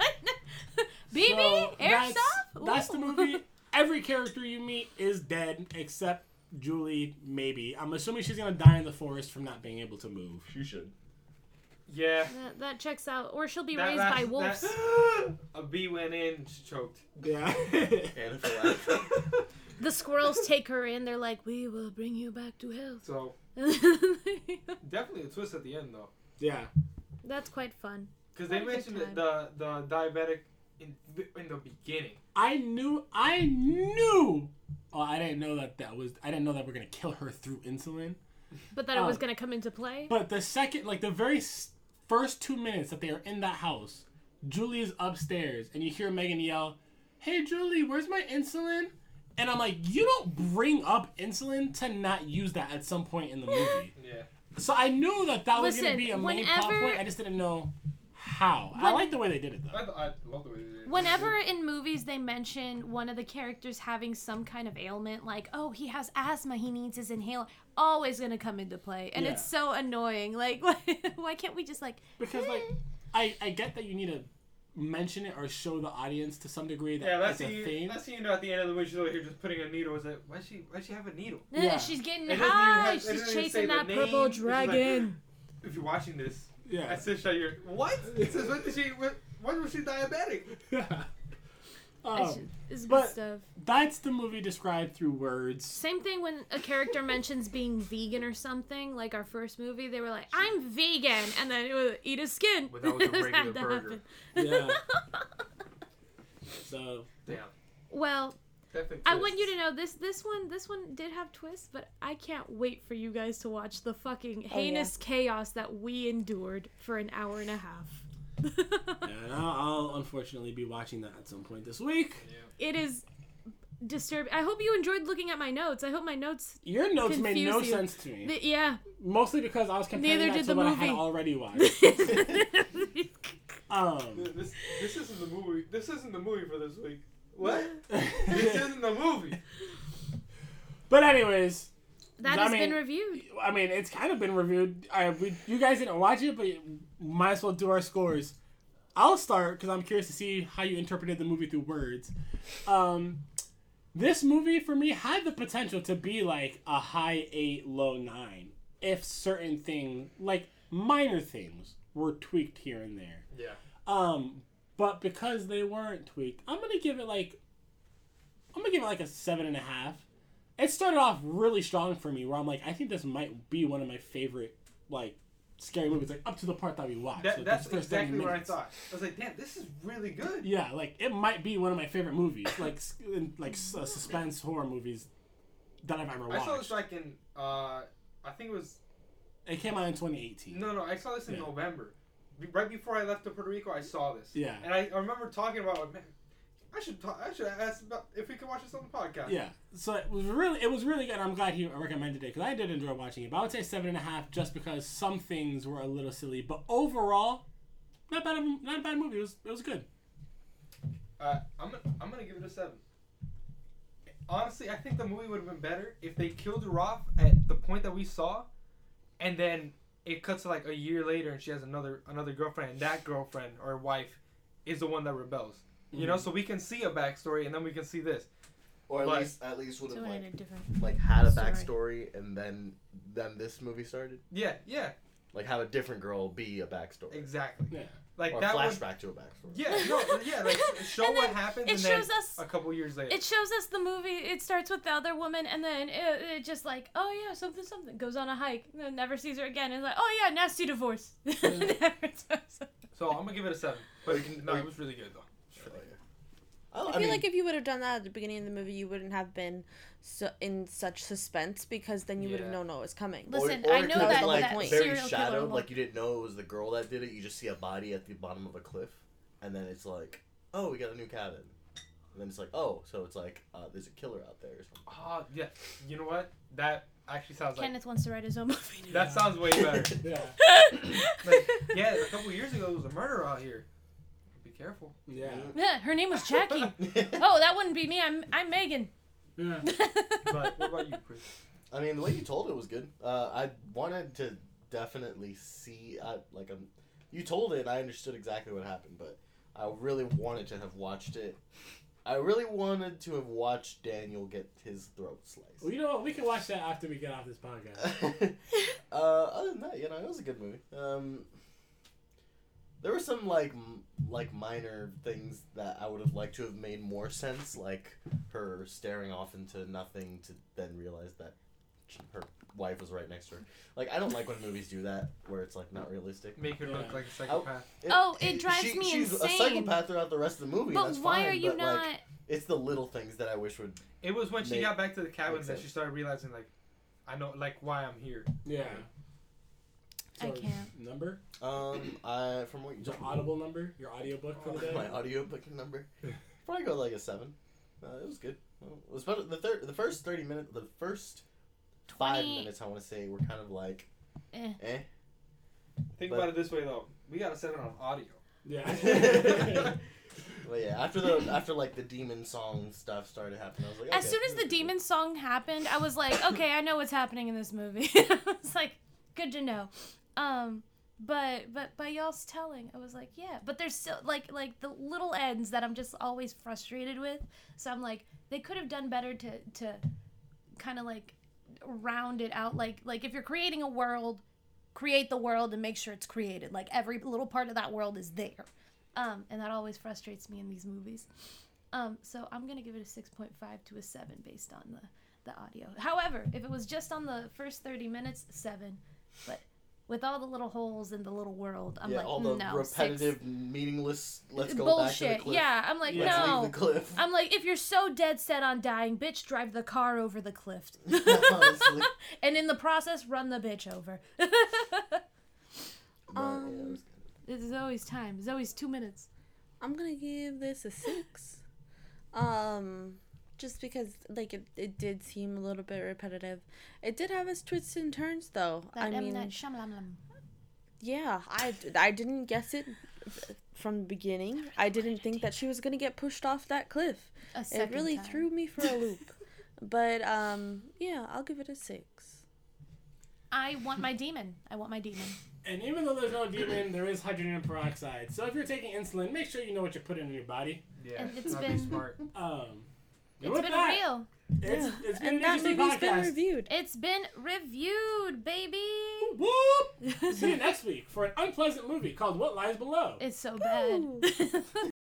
B B, So airsoft. that's, that's the movie. Every character you meet is dead except Julie. Maybe I'm assuming she's gonna die in the forest from not being able to move. She should. Yeah. That, that checks out. Or she'll be That- raised that- by wolves. that- a bee went in, she choked. Yeah. Anaphylaxis. The squirrels take her in. They're like, "We will bring you back to health." So definitely a twist at the end though. Yeah. That's quite fun. Because they What a good mentioned time. the the diabetic in in the beginning. I knew, I knew. Oh, I didn't know that that was. I didn't know that we're gonna kill her through insulin. But that it was Oh. gonna come into play. But the second, like the very s- first two minutes that they are in that house, Julie is upstairs, and you hear Megan yell, "Hey, Julie, where's my insulin?" And I'm like, you don't bring up insulin to not use that at some point in the movie. Yeah. So I knew that that was Listen, gonna be a main plot whenever- point. I just didn't know how. I When- like the way they did it though. I, I love the way they did it. Whenever in movies they mention one of the characters having some kind of ailment, like, oh, he has asthma, he needs his inhaler, always gonna come into play. And Yeah. it's so annoying. Like, why can't we just, like... Because like, eh. I I get that you need to mention it or show the audience to some degree that Yeah, that's it's a you. thing. That's you know at the end of the movie she's over here just putting a needle. It's like why she why she have a needle? Yeah. She's getting It doesn't even high. have- it She's doesn't even say chasing the that name. purple It's just like- dragon. If you're watching this, Yeah. I said show your what? It says when did she when, when was she diabetic? Yeah. It's, Um, it's good but- stuff. that's the movie described through words. Same thing when a character mentions being vegan or something, like our first movie, they were like, I'm vegan, and then it would eat his skin. But that was a That regular had to burger. happen. Yeah. So Damn. Well, Definitely I want you to know this this one this one did have twists, but I can't wait for you guys to watch the fucking yeah. heinous chaos that we endured for an hour and a half. and I'll, I'll unfortunately be watching that at some point this week. It is disturbing. I hope you enjoyed looking at my notes. I hope my notes Your notes made no Confuse you. sense to me. th- yeah. Mostly because I was comparing Neither that did to the what I movie. had already watched. um, This this isn't the movie. This isn't the movie for this week. What? This isn't the movie. but anyways, That I has mean, been reviewed. I mean, it's kind of been reviewed. I, we, you guys didn't watch it, but you might as well do our scores. I'll start because I'm curious to see how you interpreted the movie through words. Um, this movie for me had the potential to be like a high eight, low nine, if certain things, like minor things, were tweaked here and there. Yeah. Um, but because they weren't tweaked, I'm gonna give it like, I'm gonna give it like a seven and a half. It started off really strong for me, where I'm like, I think this might be one of my favorite like scary movies, like up to the part that we watched. That, like, that's the first thirty exactly what I minutes. thought. I was like, damn, this is really good. Yeah, like it might be one of my favorite movies, like s- in, like s- uh, suspense horror movies that I've ever I watched. saw this like in uh, I think it was It came out in twenty eighteen. no no I saw this in Yeah. November, Be- right before I left to Puerto Rico. I saw this. Yeah. And I, I remember talking about like, man, I should talk, I should ask about if we could watch this on the podcast. Yeah, so it was really it was really good. I'm glad he recommended it because I did enjoy watching it. But I would say seven and a half just because some things were a little silly, but overall, not bad. of- Not a bad movie. It was it was good. Uh, I'm gonna, I'm gonna give it a seven. Honestly, I think the movie would have been better if they killed her off at the point that we saw, and then it cuts to like a year later and she has another another girlfriend, and that girlfriend or wife is the one that rebels. You know, Mhm. so we can see a backstory and then we can see this. Or at But- least at least would have Doing it in like a different. like had a Story. backstory and then then this movie started. Yeah, yeah, Like have a different girl be a backstory. exactly. Yeah. Like Or that would. flashback to a backstory. Yeah, no, yeah, like show And what then happens it and then shows us- a couple years later. It shows us the movie. It starts with the other woman, and then it, it just like, oh yeah, something, something. Goes on a hike, and then never sees her again. And like, oh yeah, nasty divorce. Never does. So I'm gonna give it a seven. But We can- no, we- it was really good though. Oh, yeah. I I, feel mean, like if you would have done that at the beginning of the movie, you wouldn't have been so in such suspense because then you would have Yeah. known what was coming. Listen, or, or I it know could've that- been, like that very serial killer shadowed, look. like you didn't know it was the girl that did it. You just see a body at the bottom of a cliff, and then it's like, oh, we got a new cabin. And then it's like, oh, so it's like uh, there's a killer out there or something. Ah, yeah. You know what? That actually sounds like Kenneth wants to write his own movie. now. that sounds way better. Yeah. Like, yeah, a couple years ago there was a murder out here. Be careful. Yeah. Yeah, her name was Jackie. Oh, that wouldn't be me. I'm I'm Megan. Yeah. But what about you, Chris? I mean, the way you told it was good. Uh, I wanted to definitely see, uh, like, um, you told it, and I understood exactly what happened, but I really wanted to have watched it. I really wanted to have watched Daniel get his throat sliced. Well, you know what? We can watch that after we get off this podcast. uh, other than that, you know, it was a good movie. Um, there were some like m- like minor things that I would have liked to have made more sense, like her staring off into nothing to then realize that her wife was right next to her. Like, I don't like when movies do that, where it's like not realistic. Make her Yeah. look like a psychopath. It- Oh, it drives she- me she's insane. a psychopath throughout the rest of the movie. But that's why fine, are you but, not? Like, it's the little things that I wish would. It was when she Make- got back to the cabin makes that sense. she started realizing, like, I know, like, why I'm here. Yeah. I So, can't. Number? Um, I from what you Your told me- audible number? Your audiobook for the day? my audiobook number. Probably go like a seven. Uh, it was good. Well, it was better. The third, the first thirty minutes, the first five twenty minutes, I want to say, were kind of like, Eh. eh. Think But- about it this way, though. We got a seven on audio. Yeah. But yeah, after the after like the demon song stuff started happening, I was like, As okay, soon as this the is good. demon song happened, I was like, okay, I know what's happening in this movie. It's like, good to know. Um, but but by y'all's telling, I was like, yeah. But there's still like like the little ends that I'm just always frustrated with. So I'm like, they could have done better to to kind of like round it out. Like like if you're creating a world, create the world and make sure it's created. Like every little part of that world is there. Um, and that always frustrates me in these movies. Um, so I'm gonna give it a six point five to a seven based on the, the audio. However, if it was just on the first thirty minutes, seven. But with all the little holes in the little world, I'm yeah, like, all the no, repetitive, six. meaningless. Let's go Bullshit. back to the cliff. Yeah, I'm like, Let's no. leave the cliff. I'm like, if you're so dead set on dying, bitch, drive the car over the cliff. Honestly. And in the process, run the bitch over. But, yeah, it Um, was good. There's always time. There's always two minutes. I'm gonna give this a six. Um, just because like it, it did seem a little bit repetitive. It did have its twists and turns though. That I M. mean, Night Shyamalan. yeah, I, I didn't guess it f- from the beginning. I didn't think that she was gonna get pushed off that cliff. A It second really time. threw me for a loop. But um, yeah, I'll give it a six. I want my demon. I want my demon. And even though there's no demon, there is hydrogen peroxide. So if you're taking insulin, make sure you know what you're putting in your body. Yeah, And it's not be been- smart. Um, and It's with been that, real. It's, Yeah. it's been And an that interesting movie's podcast. been reviewed. It's been reviewed, baby. Whoop! See you next week for an unpleasant movie called What Lies Below. It's so bad. Ooh.